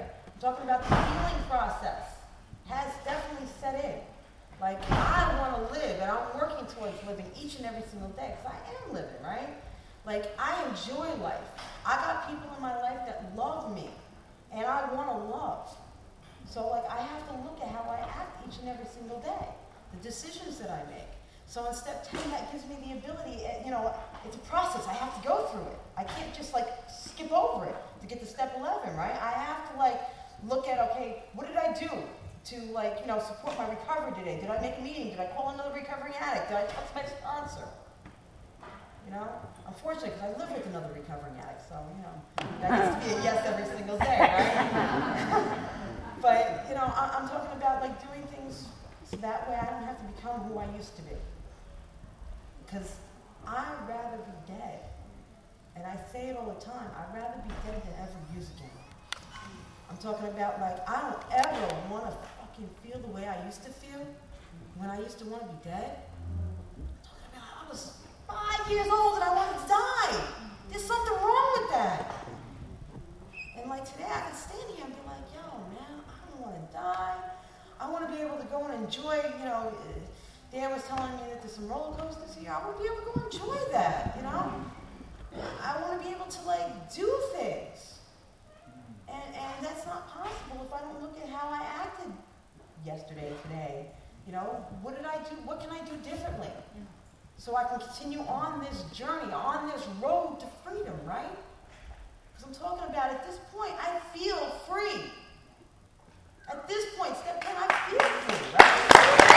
talking about the healing process has definitely set in. Like, I want to live, and I'm working towards living each and every single day, because I am living, right? Like, I enjoy life. I got people in my life that love me, and I want to love. So, like, I have to look at how I act each and every single day, the decisions that I make. So in step ten, that gives me the ability, you know, it's a process. I have to go through it. I can't just, like, skip over it to get to step eleven, right? I have to, like, look at, okay, what did I do to, like, you know, support my recovery today? Did I make a meeting? Did I call another recovering addict? Did I text my sponsor? You know? Unfortunately, because I live with another recovering addict, so, you know, that gets to be a yes every single day, right? But, you know, I- I'm talking about, like, doing things so that way I don't have to become who I used to be. Because I'd rather be dead. And I say it all the time, I'd rather be dead than ever use again. I'm talking about, like, I don't ever want to fucking feel the way I used to feel when I used to want to be dead. I'm talking about, I was five years old and I wanted to die. There's something wrong with that. And, like, today I can stand here and be like, yo, man, I don't want to die. I want to be able to go and enjoy, you know, Dan was telling me that there's some roller coasters here. I want to be able to go enjoy that, you know? I want to be able to, like, do things. And, and that's not possible if I don't look at how I acted yesterday, today. You know, what did I do? What can I do differently? So I can continue on this journey, on this road to freedom, right? Because I'm talking about, at this point, I feel free. At this point, step ten, I feel free, right?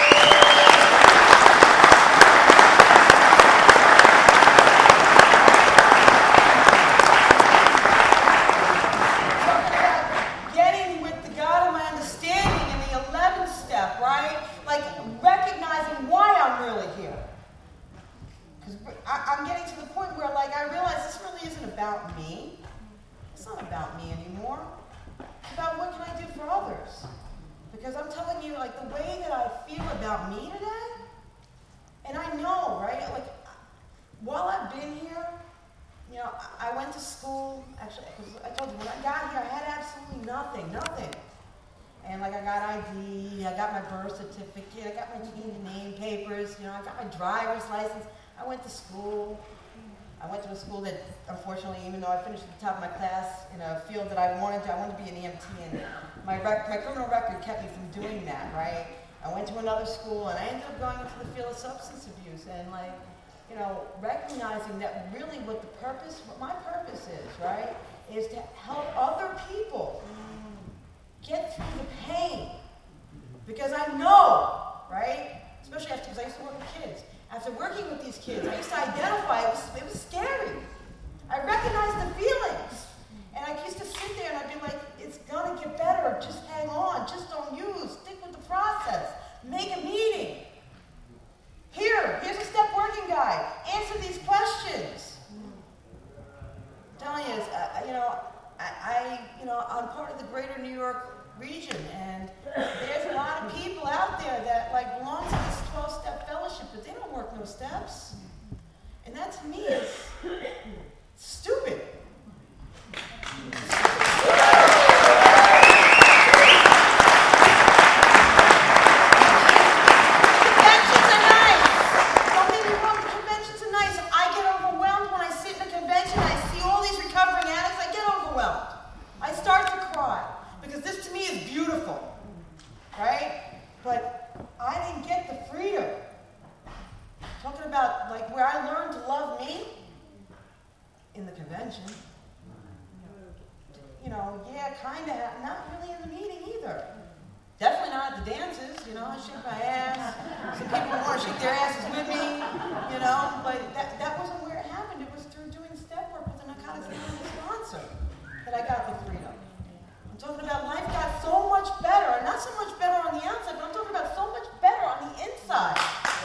About me. It's not about me anymore. It's about what can I do for others. Because I'm telling you, like, the way that I feel about me today, and I know, right, like, while I've been here, you know, I, I went to school, actually, because I told you, when I got here, I had absolutely nothing, nothing. And, like, I got I D, I got my birth certificate, I got my teen name papers, you know, I got my driver's license. I went to school. I went to a school that, unfortunately, even though I finished at the top of my class in a field that I wanted to, I wanted to be an E M T, and my rec- my criminal record kept me from doing that, right? I went to another school, and I ended up going into the field of substance abuse, and, like, you know, recognizing that really what the purpose, what my purpose is, right, is to help other people get through the pain. Because I know, right, especially after, because I used to work with kids, after working with these kids, I used to identify, it was, it was scary. I recognized the feelings. And I used to sit there and I'd be like, it's gonna get better, just hang on, just don't use, stick with the process, make a meeting. Here, here's a step working guide, answer these questions. I'm telling you, uh, you know, I, I, you know, I'm part of the greater New York region, and there's a lot of people out there that, like, belong to this twelve-step fellowship, but they don't work no steps. And that, to me, is stupid. Conventions are nice. Don't get me wrong, the conventions are nice. I get overwhelmed when I sit in a convention and I see all these recovering addicts. I get overwhelmed. I start to cry. Because this to me is beautiful, right? But I didn't get the freedom. Talking about, like, where I learned to love me in the convention. You know, yeah, kind of, not really in the meeting either. Definitely not at the dances, you know, I shake my ass. Some people want to shake their asses with me, you know, but that, that wasn't where it happened. It was through doing step work with a narcotics anonymous sponsor that I got the freedom. I'm talking about life got so much better, and not so much better on the outside, but I'm talking about so much better on the inside.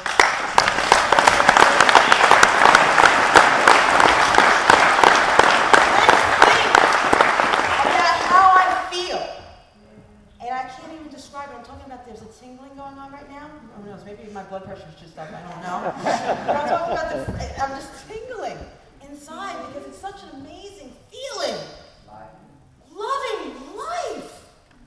Let's think about how I feel. And I can't even describe it. I'm talking about there's a tingling going on right now. Who knows? Maybe my blood pressure is just up. I don't know. But I'm talking about the, I'm just tingling inside because it's such an amazing feeling. Loving life.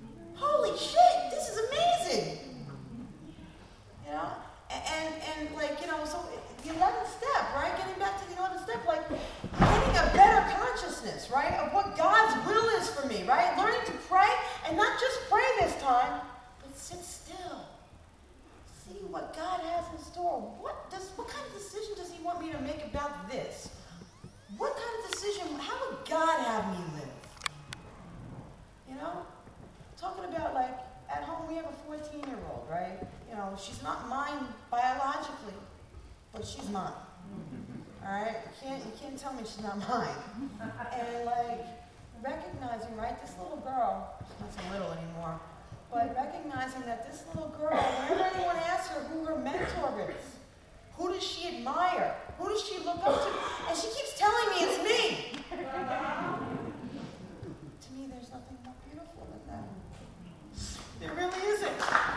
time, but sit still. See what God has in store. What does, what kind of decision does he want me to make about this? What kind of decision, how would God have me live? You know? Talking about, like, at home we have a fourteen-year-old, right? You know, she's not mine biologically, but she's mine. All right? You can't, you can't tell me she's not mine. And, like, recognizing, right, this little girl, she's not so little anymore, but recognizing that this little girl, whenever anyone asks her who her mentor is, who does she admire, who does she look up to, and she keeps telling me it's me. To me, there's nothing more beautiful than that. There really isn't.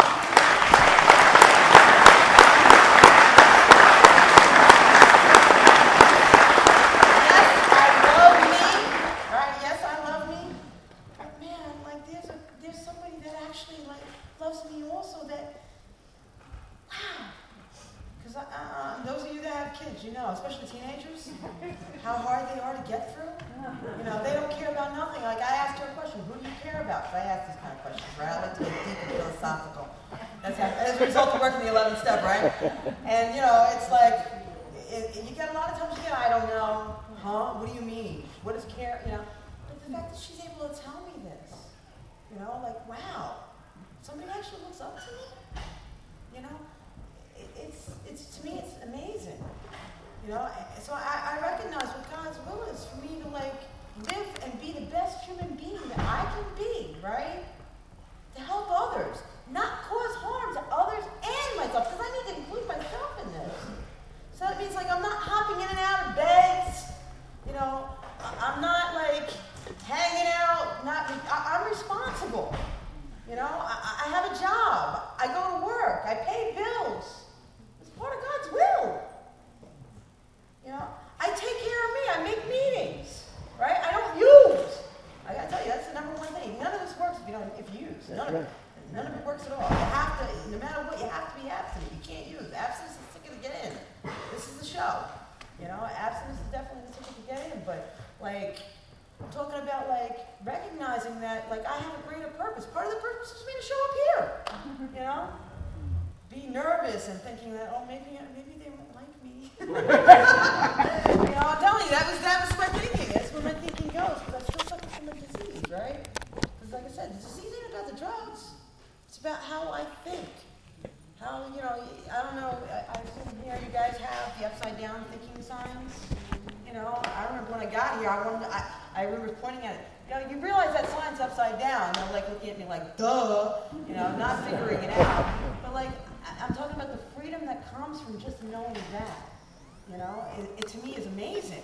You know, especially teenagers, how hard they are to get through. You know, they don't care about nothing. Like, I asked her a question, who do you care about? Because I ask these kind of questions, right? I like to get deep and philosophical. That's how, as a result of working the eleventh step, right? And, you know, it's like, it, it, you get a lot of times, you get, I don't know, huh? What do you mean? What is care, you know? But the fact that she's able to tell me this, you know, like, wow, somebody actually looks up to me, you know? It, it's, it's, to me, it's amazing. You know, so I, I recognize what God's will is for me to, like, live and be the best human being that I can be, right? To help others, not cause harm to others and myself, because I need to include myself in this. So that means, like, I'm not hopping in and out of beds, you know, I'm not, like, hanging out, not, I, I'm responsible, you know, I, I have a job, I go to work, I pay bills. It's part of God's will. You know, I take care of me. I make meetings, right? I don't use. I gotta tell you, that's the number one thing. None of this works if you don't, if you use. None of it. None of it works at all. You have to, no matter what, you have to be abstinent. You can't use. Abstinence is the ticket to get in. This is the show. You know, abstinence is definitely the ticket to get in. But like, I'm talking about like recognizing that like I have a greater purpose. Part of the purpose is for me to show up here. You know, be nervous and thinking that oh maybe maybe they won't like me. You know, I'm telling you, that was that was my thinking. That's where my thinking goes, because I'm still suffering from a disease, right? Because like I said, the disease ain't about the drugs. It's about how I think. How, you know, I don't know, I, I assume here you guys have the upside down thinking signs. You know, I remember when I got here, I wanted to, I, I remember pointing at it. You know, you realize that sign's upside down. They're like looking at me like, duh, you know, not figuring it out. But like, I, I'm talking about the freedom that comes from just knowing that. You know, it, it to me is amazing.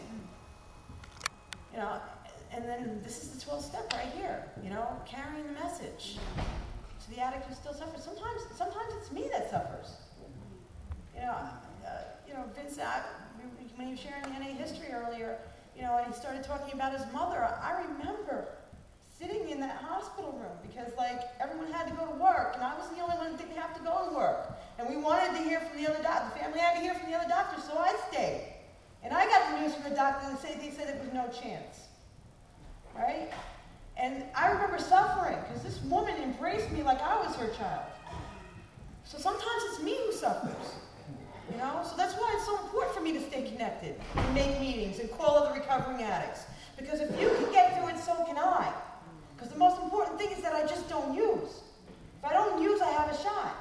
You know, and then this is the twelfth step right here. You know, carrying the message to the addict who still suffers. Sometimes, sometimes it's me that suffers. You know, uh, you know, Vince, I, when he was sharing the N A history earlier, you know, and he started talking about his mother. I remember sitting in that hospital room because, like, everyone had to go to work, and I was the only one who didn't have to go to work. And we wanted to hear from the other doctor. The family had to hear from the other doctor, so I stayed. And I got the news from the doctor and say, they said there was no chance. Right? And I remember suffering because this woman embraced me like I was her child. So sometimes it's me who suffers. You know? So that's why it's so important for me to stay connected and make meetings and call other recovering addicts. Because if you can get through it, so can I. Because the most important thing is that I just don't use. If I don't use, I have a shot.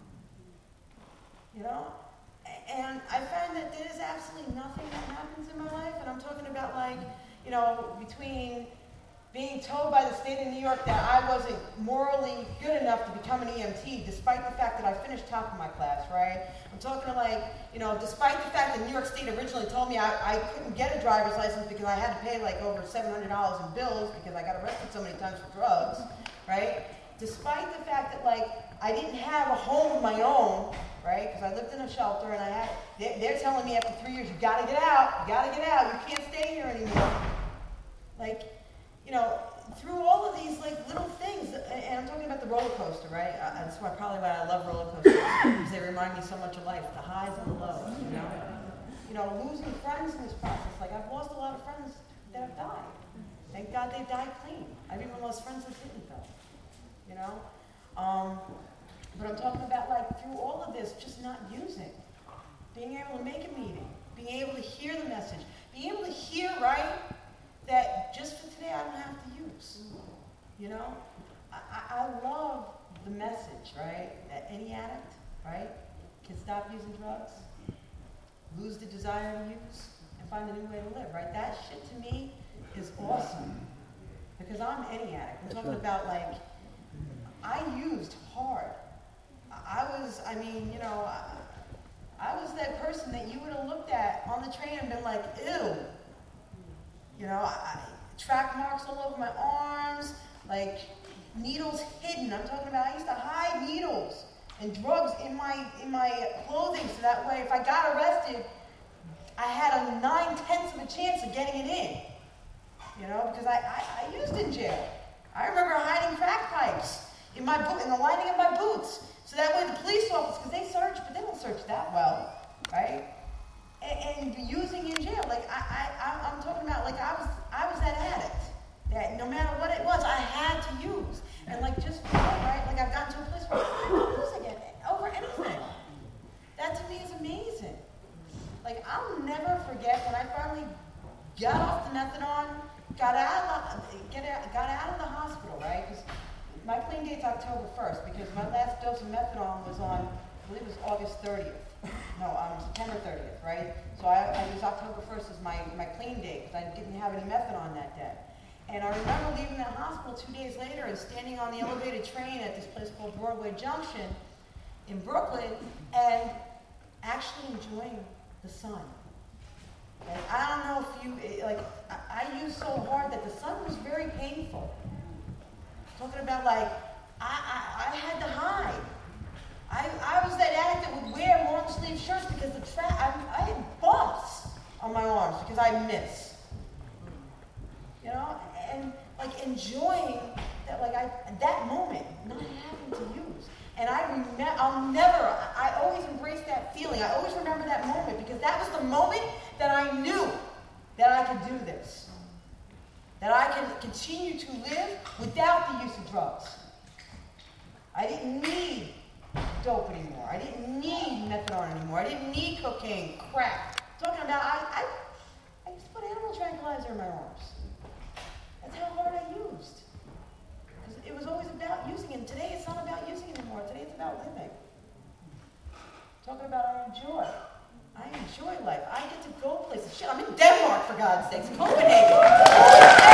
You know? And I find that there is absolutely nothing that happens in my life, and I'm talking about like, you know, between being told by the state of New York that I wasn't morally good enough to become an E M T, despite the fact that I finished top of my class, right? I'm talking to like, you know, despite the fact that New York State originally told me I, I couldn't get a driver's license because I had to pay like over seven hundred dollars in bills because I got arrested so many times for drugs, right? Despite the fact that like I didn't have a home of my own, right? Because I lived in a shelter and I had, they're, they're telling me after three years, you gotta get out, you gotta get out, you can't stay here anymore. Like, you know, through all of these like little things, and I'm talking about the roller coaster, right? Uh, that's why probably why I love roller coasters, because they remind me so much of life, the highs and the lows, you know? You know, losing friends in this process, like I've lost a lot of friends that have died. Thank God they died clean. I've even lost friends that didn't though, you know? Um, but I'm talking about like through all of this, just not using. Being able to make a meeting, being able to hear the message, being able to hear, right, that just for today I don't have to use. You know? I, I, I love the message, right, that any addict, right, can stop using drugs, lose the desire to use, and find a new way to live, right? That shit to me is awesome. Because I'm any addict. I'm talking about like, I used hard. I was, I mean, you know, I, I was that person that you would have looked at on the train and been like, ew. You know, I, track marks all over my arms, like needles hidden. I'm talking about I used to hide needles and drugs in my in my clothing so that way if I got arrested, I had a nine-tenths of a chance of getting it in. You know, because I, I, I used in jail. I remember hiding crack pipes in my boot in the lining of my boots. So that way the police officers, because they search, but they don't search that well, right? And, and using in jail, like I, I, I'm talking about, like I was, I was that addict that no matter what it was, I had to use. And like just for fun, right? Like I've gotten to a place where I don't use again over anything. That to me is amazing. Like I'll never forget when I finally got off the methadone, got out of the, get out, got out of the hospital, right? Because my clean date's October first, because my last dose of methadone was on, I believe it was August thirtieth. No, um, September thirtieth, right? So I, I was October first as my, my clean date, because I didn't have any methadone that day. And I remember leaving that hospital two days later and standing on the elevated train at this place called Broadway Junction in Brooklyn and actually enjoying the sun. And I don't know if you, like, I, I used so hard that the sun was very painful. Talking about, like, I, I, I had to hide. I, I was that addict that would wear long sleeve shirts because the tra- I, I had bumps on my arms because I miss. You know? And, like, enjoying that, like, I, that moment, not having to use. And I rem- I'll never, I always embrace that feeling. I always remember that moment because that was the moment that I knew that I could do this. That I can continue to live without the use of drugs. I didn't need dope anymore. I didn't need methadone anymore. I didn't need cocaine, crack. I'm talking about, I, I, I used to put animal tranquilizer in my arms. That's how hard I used. Because it was always about using it. And today it's not about using it anymore. Today it's about living. Talking about I enjoy. I enjoy life. I get to go places. Shit, I'm in Denmark, for God's sakes. Copenhagen.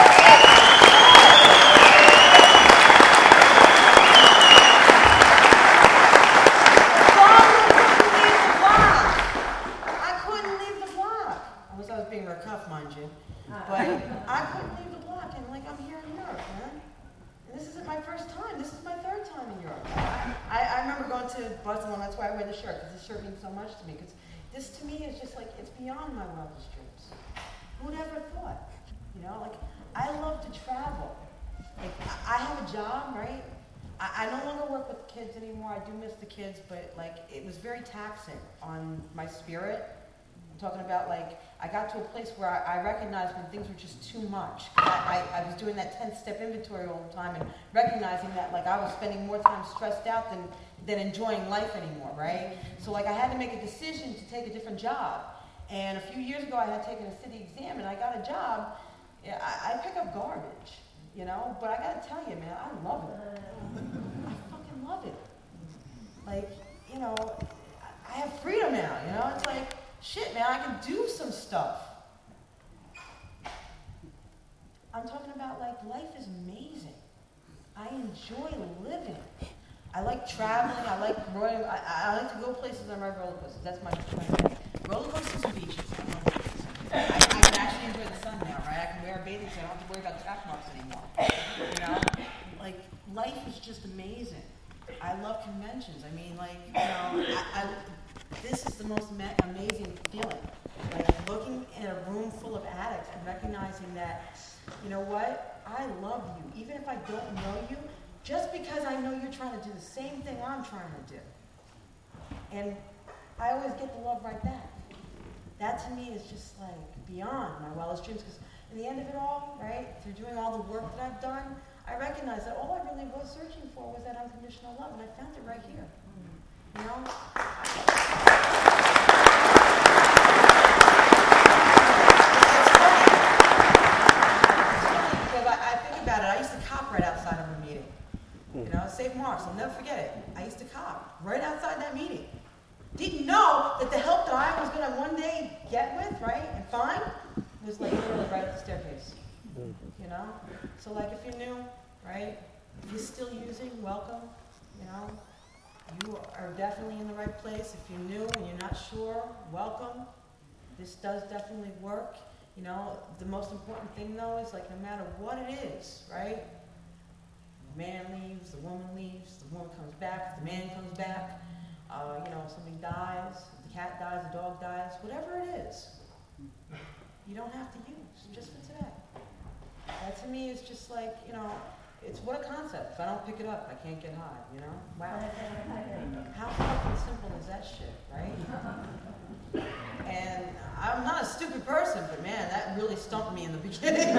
I couldn't leave the block. Unless I was being recuffed, mind you. But I couldn't leave the block. And, like, I'm here in Europe, man. And this isn't my first time. This is my third time in Europe. I, I remember going to Barcelona. That's why I wear the shirt, because this shirt means so much to me. Because this, to me, is just like, it's beyond my wildest dreams. Who'd ever thought? You know, like, I love to travel. Like, I have a job, right? I, I no longer work with kids anymore. I do miss the kids, but, like, it was very taxing on my spirit. I'm talking about, like, I got to a place where I, I recognized when things were just too much. I, I, I was doing that ten-step inventory all the time and recognizing that, like, I was spending more time stressed out than than enjoying life anymore, right? So, like, I had to make a decision to take a different job. And a few years ago, I had taken a city exam, and I got a job. I, I pick up garbage, you know? But I got to tell you, man, I love it. I fucking love it. Like, you know, I have freedom now, you know? It's like, shit, man, I can do some stuff. I'm talking about, like, life is amazing. I enjoy living. I like traveling. I like royal. I, I like to go places and ride roller coasters. That's my my roller coasters and beaches. I, I can actually enjoy the sun now, right? I can wear a bathing suit. I don't have to worry about track marks anymore. You know, like life is just amazing. I love conventions. I mean, like you know, I, I, this is the most ma- amazing feeling. Like looking in a room full of addicts and recognizing that, you know what? I love you, even if I don't know you. Just because I know you're trying to do the same thing I'm trying to do. And I always get the love right back. That to me is just like beyond my wildest dreams. Because in the end of it all, right, through doing all the work that I've done, I recognized that all I really was searching for was that unconditional love, and I found it right here. You know? It's funny. It's funny because I, I think about it. I used to cop right outside of a meeting. You know, Saint Mark's, I'll never forget it. I used to cop right outside that meeting. Didn't know that the help that I was going to one day get with, right, and find, was like literally right at the staircase. You know? So like if you're new, right, if you're still using, welcome, you know? You are definitely in the right place. If you're new and you're not sure, welcome. This does definitely work. You know, the most important thing though is like no matter what it is, right? The man leaves, the woman leaves, the woman comes back, the man comes back, uh, you know, somebody dies, the cat dies, the dog dies, whatever it is, you don't have to use, just for today. That to me is just like, you know, it's what a concept. If I don't pick it up, I can't get high, you know? Wow. How fucking simple is that shit, right? And I'm not a stupid person, but man, that really stumped me in the beginning.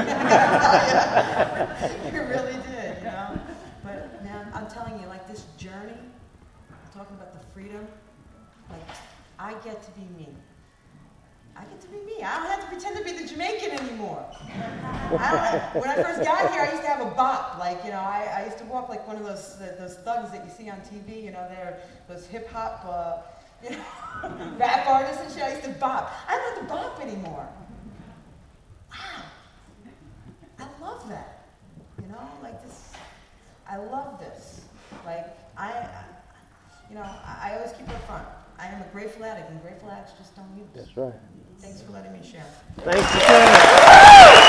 It really did, you know? But man, I'm telling you, like this journey, I'm talking about the freedom, like I get to be me. I get to be me. I don't have to pretend to be the Jamaican anymore. I don't, when I first got here, I used to have a bop. Like, you know, I, I used to walk like one of those uh, those thugs that you see on T V. You know, they're those hip hop, uh, you know, rap artists and shit. I used to bop. I don't have to bop anymore. Wow, I love that. You know, like this. I love this. Like I, I you know, I, I always keep it up front. I am a grateful addict, and grateful addicts just don't use. That's right. Thanks for letting me share. Thanks for sharing.